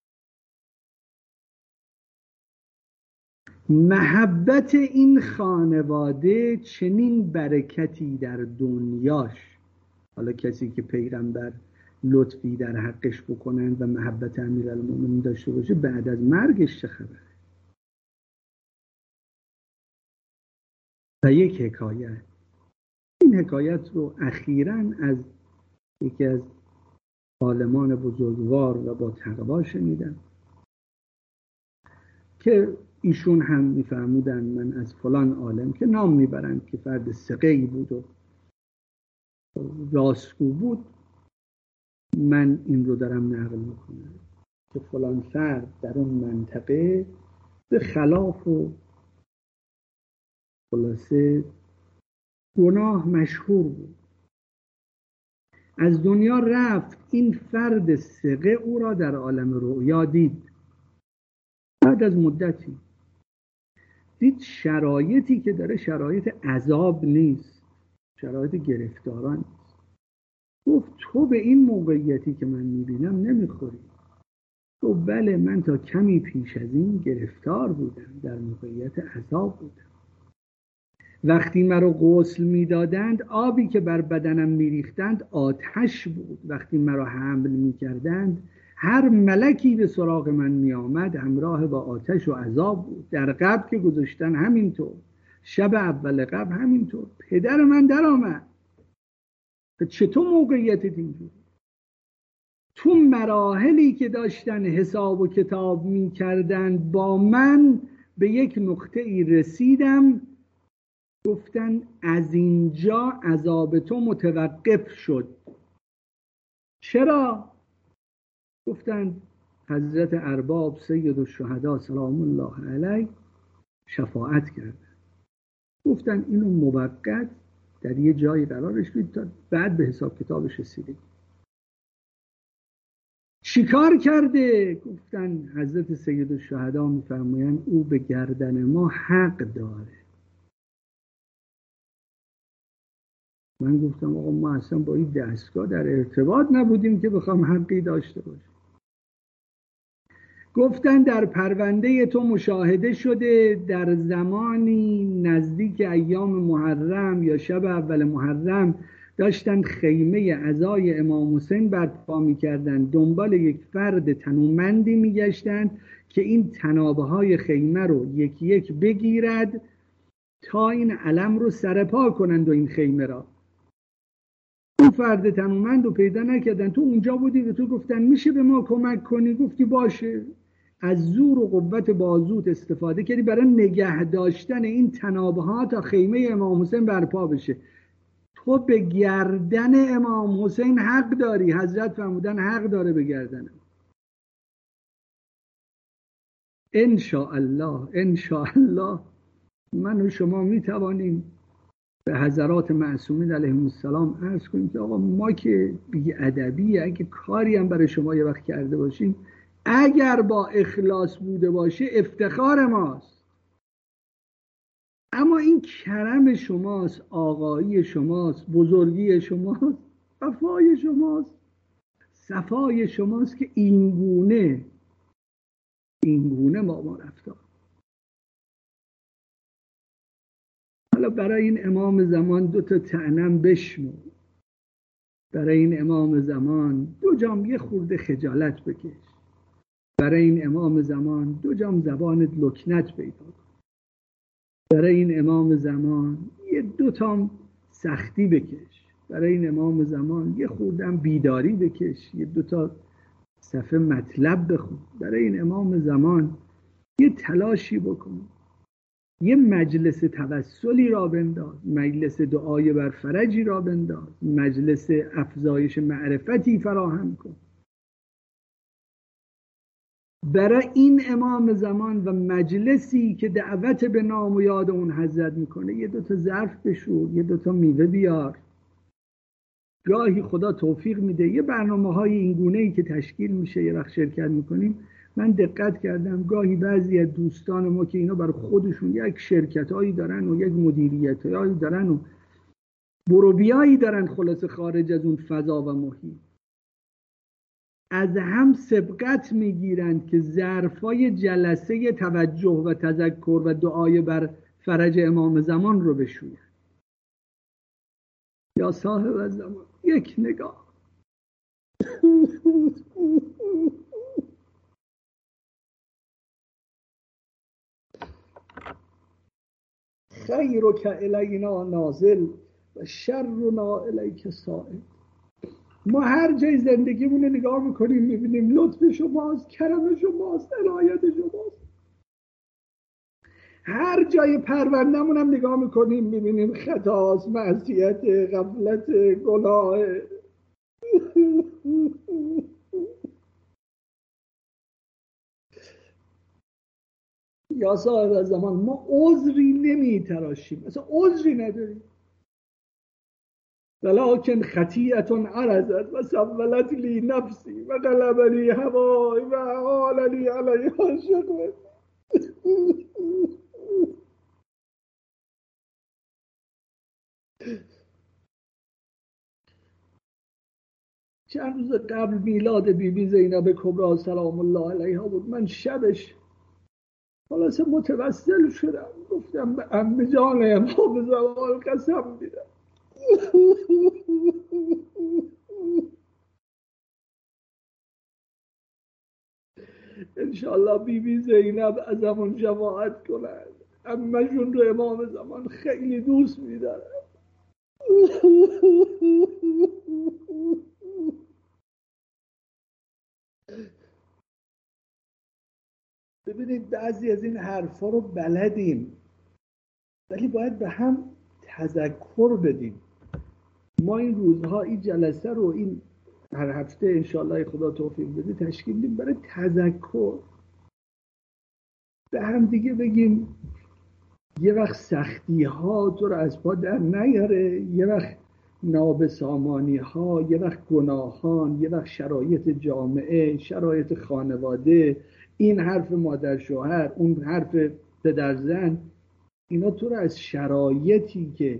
محبت این خانواده چنین برکتی در دنیاش، حالا کسی که پیغمبر لطفی در حقش بکنن و محبت امیرالمومنین داشته باشه بعد از مرگش چه خبره؟ و یک حکایت، این حکایت رو اخیراً از یکی از عالمان بزرگوار و با تقوا شنیدم که ایشون هم میفرمودن من از فلان عالم که نام میبرند که فرد ثقه‌ای بود و راستگو بود، من این رو دارم نقل میکنم که فلان فرد در اون منطقه به خلاف و خلاصه گناه مشهور بود. از دنیا رفت، این فرد ثقه او را در عالم رؤیا دید. بعد از مدتی دید شرایطی که داره شرایط عذاب نیست، شرایط گرفتاران نیست. گفت تو به این موقعیتی که من میبینم نمیخوری. گفت بله من تا کمی پیش از این گرفتار بودم، در موقعیت عذاب بودم. وقتی مرا غسل میدادند آبی که بر بدنم میریختند آتش بود. وقتی مرا حمل میکردند هر ملکی به سراغ من میآمد همراه با آتش و عذاب بود. در قبر که گذاشتن همینطور، شب اول قبر همینطور. پدر من در آمد. چطور موقعیت اینجور؟ تو مراحلی که داشتن حساب و کتاب میکردند با من به یک نقطه ای رسیدم، گفتن از اینجا عذاب تو متوقف شد. چرا؟ گفتن حضرت ارباب سید الشهدا سلام الله علیه شفاعت کردن. گفتن اینو موقت در یه جایی قرارش بدید تا بعد به حساب کتابش رسیدید. چیکار کرده؟ گفتن حضرت سید الشهدا میفرمایند او به گردن ما حق داره. من گفتم آقا ما اصلا با این دستگاه در ارتباط نبودیم که بخوام حقی داشته باشیم. گفتن در پرونده تو مشاهده شده در زمانی نزدیک ایام محرم یا شب اول محرم داشتن خیمه عزای امام حسین برپا می‌کردن، دنبال یک فرد تنومندی می‌گشتند که این تنابه های خیمه رو یکی یک بگیرد تا این علم رو سرپا کنند و این خیمه را. اون فرد تنومند رو پیدا نکردن. تو اونجا بودی و تو گفتن میشه به ما کمک کنی؟ گفتی باشه. از زور و قوت بازوت استفاده کردی برای نگه داشتن این تنابه ها تا خیمه امام حسین برپا بشه. تو به گردن امام حسین حق داری. حضرت فرمودن حق داره به گردنم. انشاءالله من و شما میتوانیم به حضرات معصومین علیهم السلام عرض کنیم که آقا ما که بی‌ادبی، اگه کاری هم برای شما یه وقت کرده باشیم اگر با اخلاص بوده باشه افتخار ماست، اما این کرم شماست، آقایی شماست، بزرگی شماست، وفای شماست، صفای شماست که اینگونه ما رفتار. حالا برای این امام زمان 2 تا طعنم بشمو، برای این امام زمان 2 جام یه خورده خجالت بکش، برای این امام زمان 2 جام زبانت لکنت پیدا کن، برای این امام زمان یه 2 تام سختی بکش، برای این امام زمان یه خوردم بیداری بکش، یه 2 تا صفحه مطلب بخون، برای این امام زمان یه تلاشی بکن، یه مجلس توسلی را بنداز، مجلس دعای بر فرجی را بنداز، مجلس افزایش معرفتی فراهم کن. برای این امام زمان و مجلسی که دعوت به نام و یاد اون حضرت میکنه یه 2 تا ظرف بشور، یه 2 تا میوه بیار. گاهی خدا توفیق میده یه برنامه‌های اینگونه‌ای که تشکیل میشه یه وقت شرکت میکنیم. من دقت کردم گاهی بعضی از دوستان ما که اینا برای خودشون یک شرکتایی دارن و یک مدیریتایی دارن و بروبیایی دارن خلاص خارج از اون فضا و محیط، از هم سبقت میگیرند که ظرفای جلسه توجه و تذکر و دعای بر فرج امام زمان رو بشوین. یا صاحب زمان یک نگاه خیرک الینا نازل و شرنا الیک صاعد. ما هر جای زندگیمون رو نگاه میکنیم میبینیم لطف شماست، کرم شماست، عنایت شماست. هر جای پروندهمون هم نگاه میکنیم میبینیم خطاست، معصیت، غفلت، گناه. یا صاحب زمان ما عذری نمیتراشیم، اصلا عذری نداریم. ولکن خطیئة عرضت و سولت لی نفسی و غلبنی هوای و اعاننی علیها شقوة. چند روز قبل میلاد بیبی زینب کبری سلام الله علیها بود. من شبش خلاصه متوسل شدم، گفتم به عمه جان امام زمان قسم میدم انشالله بیبی زینب ازمون شفاعت کنند. عمه جون رو امام زمان خیلی دوست میدارم. ببینید بعضی از این حرفا رو بلدیم ولی باید به هم تذکر بدیم. ما این روزها این جلسه رو این هر هفته انشالله خدا توفیق بده تشکیل بدیم برای تذکر، به هم دیگه بگیم یه وقت سختی ها تو رو از پا در نیاره، یه وقت نابسامانی ها، یه وقت گناهان، یه وقت شرایط جامعه، شرایط خانواده، این حرف مادر شوهر، اون حرف پدر زن، اینا تو رو از شرایطی که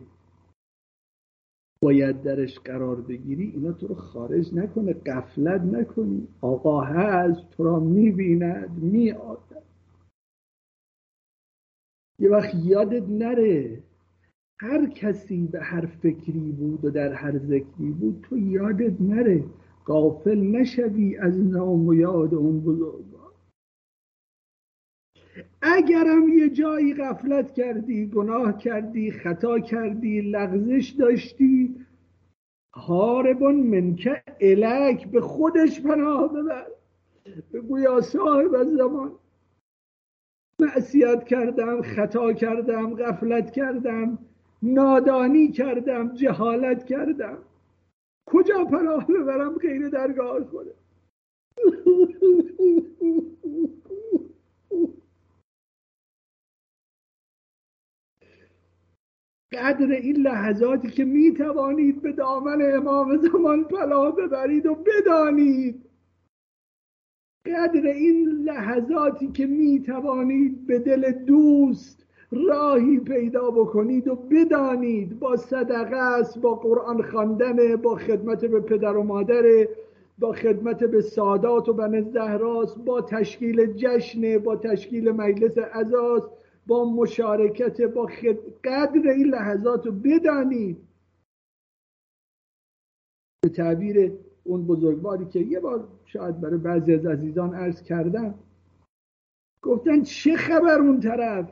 باید درش قرار بگیری اینا تو رو خارج نکنه، غفلت نکنی. آقا هست تو را میبیند میآید. یه وقت یادت نره هر کسی به هر فکری بود و در هر ذکری بود، تو یادت نره غافل نشوی از نام و یاد اون بزرگوار. اگرم یه جایی غفلت کردی، گناه کردی، خطا کردی، لغزش داشتی، هاربون منکه الک، به خودش پناه ببر. بگو یا صاحب زمان معصیت کردم، خطا کردم، غفلت کردم، نادانی کردم، جهالت کردم، کجا پناه ببرم غیر درگاه خودم؟ قدر این لحظاتی که می توانید به دامن امام زمان پناه ببرید و بدانید، قدر این لحظاتی که می توانید به دل دوست راهی پیدا بکنید و بدانید با صدقه است، با قرآن خواندن، با خدمت به پدر و مادر، با خدمت به سادات و بن زهراست، با تشکیل جشن، با تشکیل مجلس عزاست، با مشارکت، با قدر این لحظات رو بدانید. به تعبیر اون بزرگواری که یه بار شاید برای بعضی از عزیزان عرض کردم، گفتن چه خبر اون طرف؟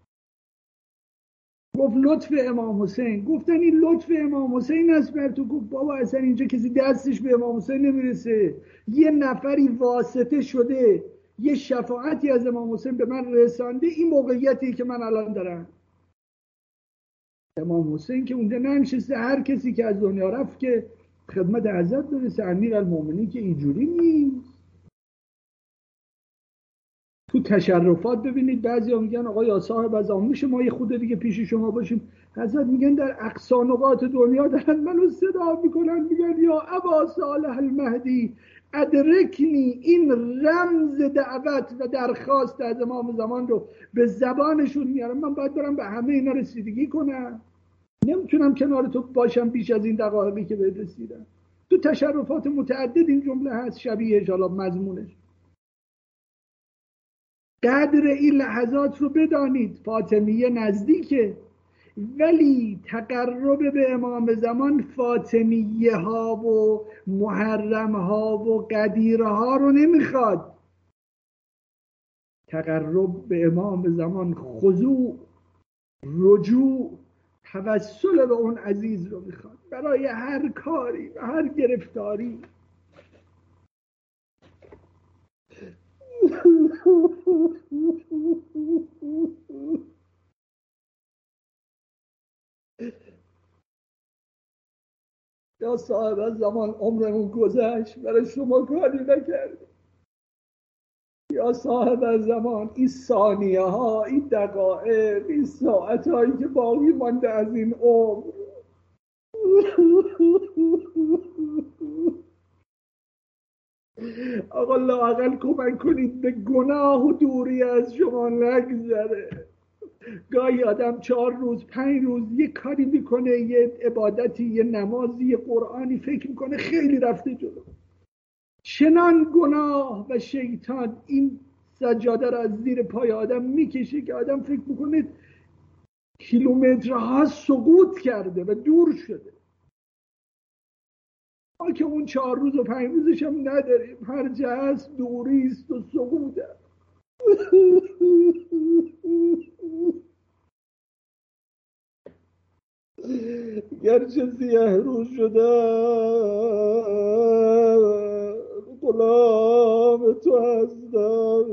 گفت لطف امام حسین. گفتن این لطف امام حسین است بر تو؟ گفت بابا اصلا اینجا کسی دستش به امام حسین نمیرسه، یه نفری واسطه شده یه شفاعتی از امام حسین به من رسانده، این موقعیتی که من الان دارم. امام حسین که اونجا ننشسته، هر کسی که از دنیا رفت که خدمت حضرت برسه. امیرالمومنین که اینجوری نیست. تو تشرفات ببینید بعضیا میگن آقا یا صاحب ازام میشه ما یه خود دیگه پیش شما باشیم؟ حضرت میگن در اقصا نقاط دنیا دارن منو صدا میکنن، میگن یا ابا صالح المهدی ادرکنی. این رمز دعوت و درخواست از امام زمان رو به زبانشون میارم. من باید برم به همه اینا رسیدگی کنم، نمیتونم کنار تو باشم بیش از این دقایقی که بهت رسیدم. تو تشرفات متعدد این جمله هست، شبیه انشاءالله مضمونش. قدر این لحظات رو بدانید. فاطمیه نزدیکه، ولی تقرب به امام زمان فاطمیه ها و محرم ها و قدیره ها رو نمیخواد. تقرب به امام زمان خضوع، رجوع، توسل به اون عزیز رو میخواد برای هر کاری و هر گرفتاری. یا صاحب زمان عمرمون گذشت برای شما کاری نکردیم. یا صاحب زمان این ثانیه ها، این دقایق، این ساعت هایی که باقی مانده از این عمر، آقا لااقل کمک کنید به گناه و دوری از شما نگذره. گاهی آدم 4 روز 5 روز یه کاری میکنه، یه عبادتی، یه نمازی، یه قرآنی، فکر میکنه خیلی رفته جلو. چنان گناه و شیطان این سجاده را از زیر پای آدم میکشه که آدم فکر میکنه کیلومترها سقوط کرده و دور شده. ما که اون 4 روز و 5 روزش هم نداریم، هر جا هست دوریست و سقوطه. گرچه سیه رو شده غلام تو هستم،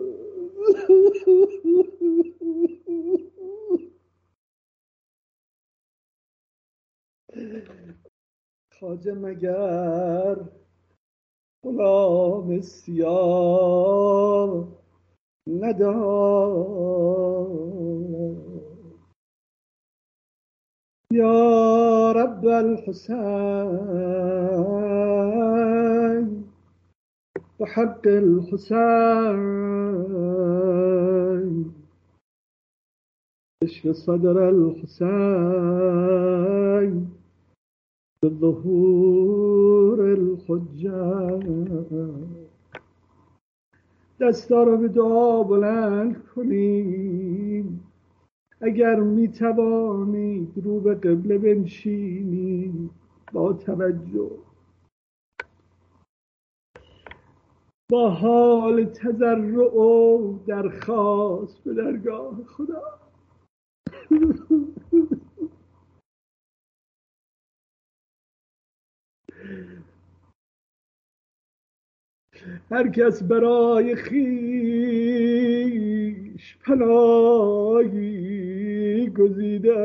خواجه مگر غلام سیاه ندار. یا رب الحسین بحق الحسین اشف صدر الحسین بظهور الحجه. دستا رو به دعا بلند کنیم. اگر می توانید رو به قبله بنشینید با توجه، با حال تضرع و درخواست به درگاه خدا. هر کس برای خویش پناهی گزیده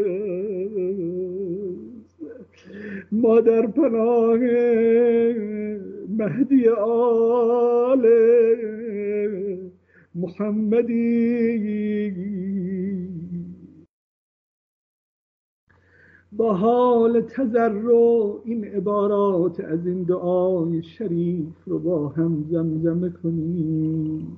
است، ما در پناه مهدی آل محمدی با حال تضرع این عبارات از این دعای شریف رو با هم زمزمه کنیم.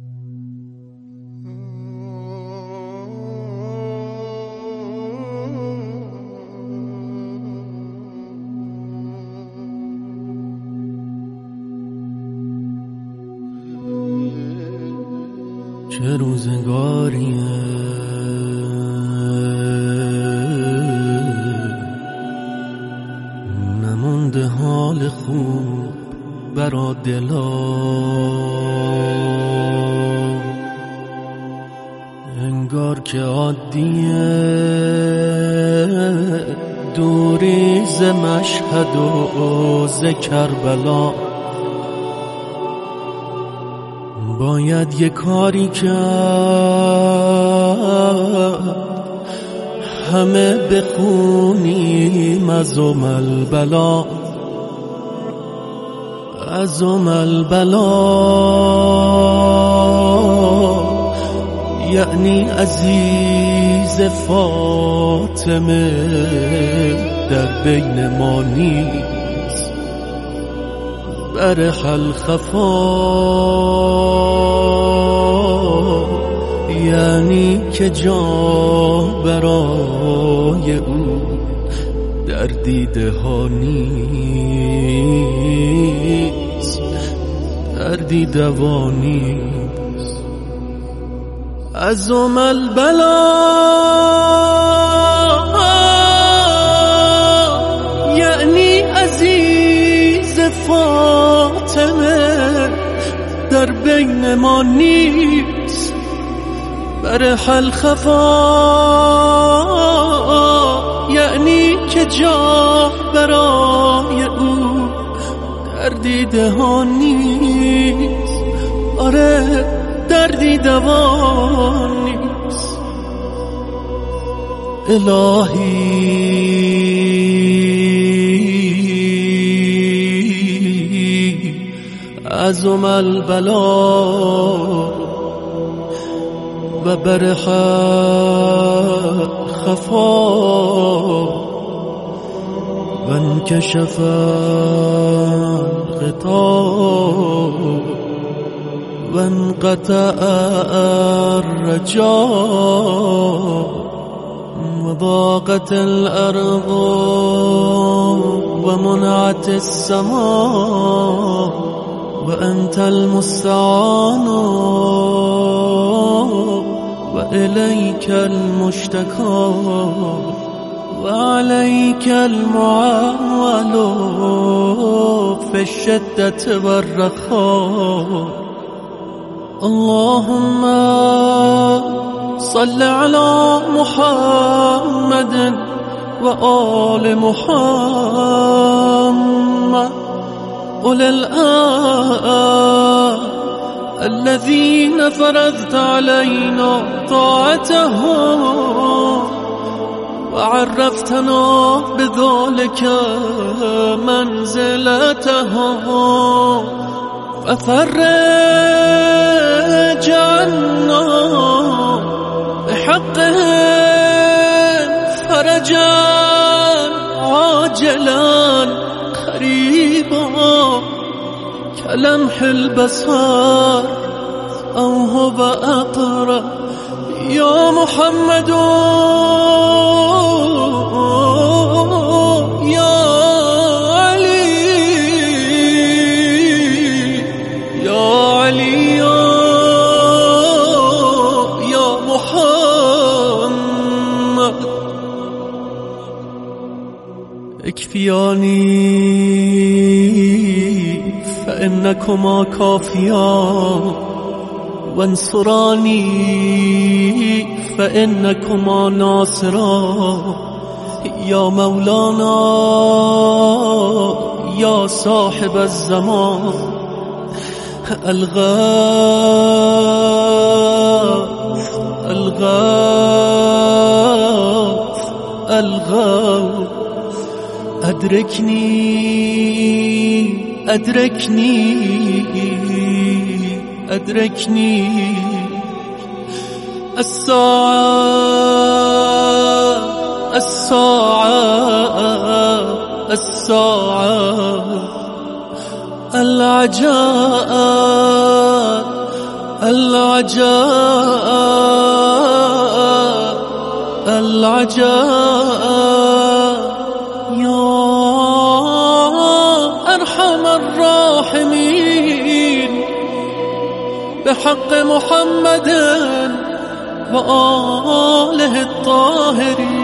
چه روزگاریه نمونده حال خوب برا دلا، انگار که عادیه دوری ز مشهد و ز کربلا. باید یه کاری کرد همه بخونیم از البلا، از البلا یعنی عزیز فاطمه در بین ما نیست، برح الخفا یعنی که جا برای او در دیده ها نیست، در دیده ها نیست. از البلا یعنی عزیز فاطمه در بین ما نیست، برح الخفا یعنی که جا برای او در دیده ها نیست، آره در دیده ها نیست. الهی از البلا و برح خفا و انکشف الغطا و انقطع الرجاء و ضاقت الارض و منعت السماء و انت المستعان و الیک المشتکا و علیک المعول فی الشدة والرخاء. اللهم صل على محمد و آل محمد أولي الآن الذين فرضت علينا طاعتهم وعرفتنا بذلك منزلتهم ففرج عنا بحقهم فرجا عاجلا قريبا كلمح البصر أو هو أقرب يا محمد يا علي يا علي يا محمد اكفياني فإنكما كافيان وانصراني فإنكما ناصران يا مولانا يا صاحب الزمان الغاث الغاث الغاث أدركني أدركني أدركني الساعة الساعة العجاء يا أرحم الراحمين بحق محمد وآله الطاهرين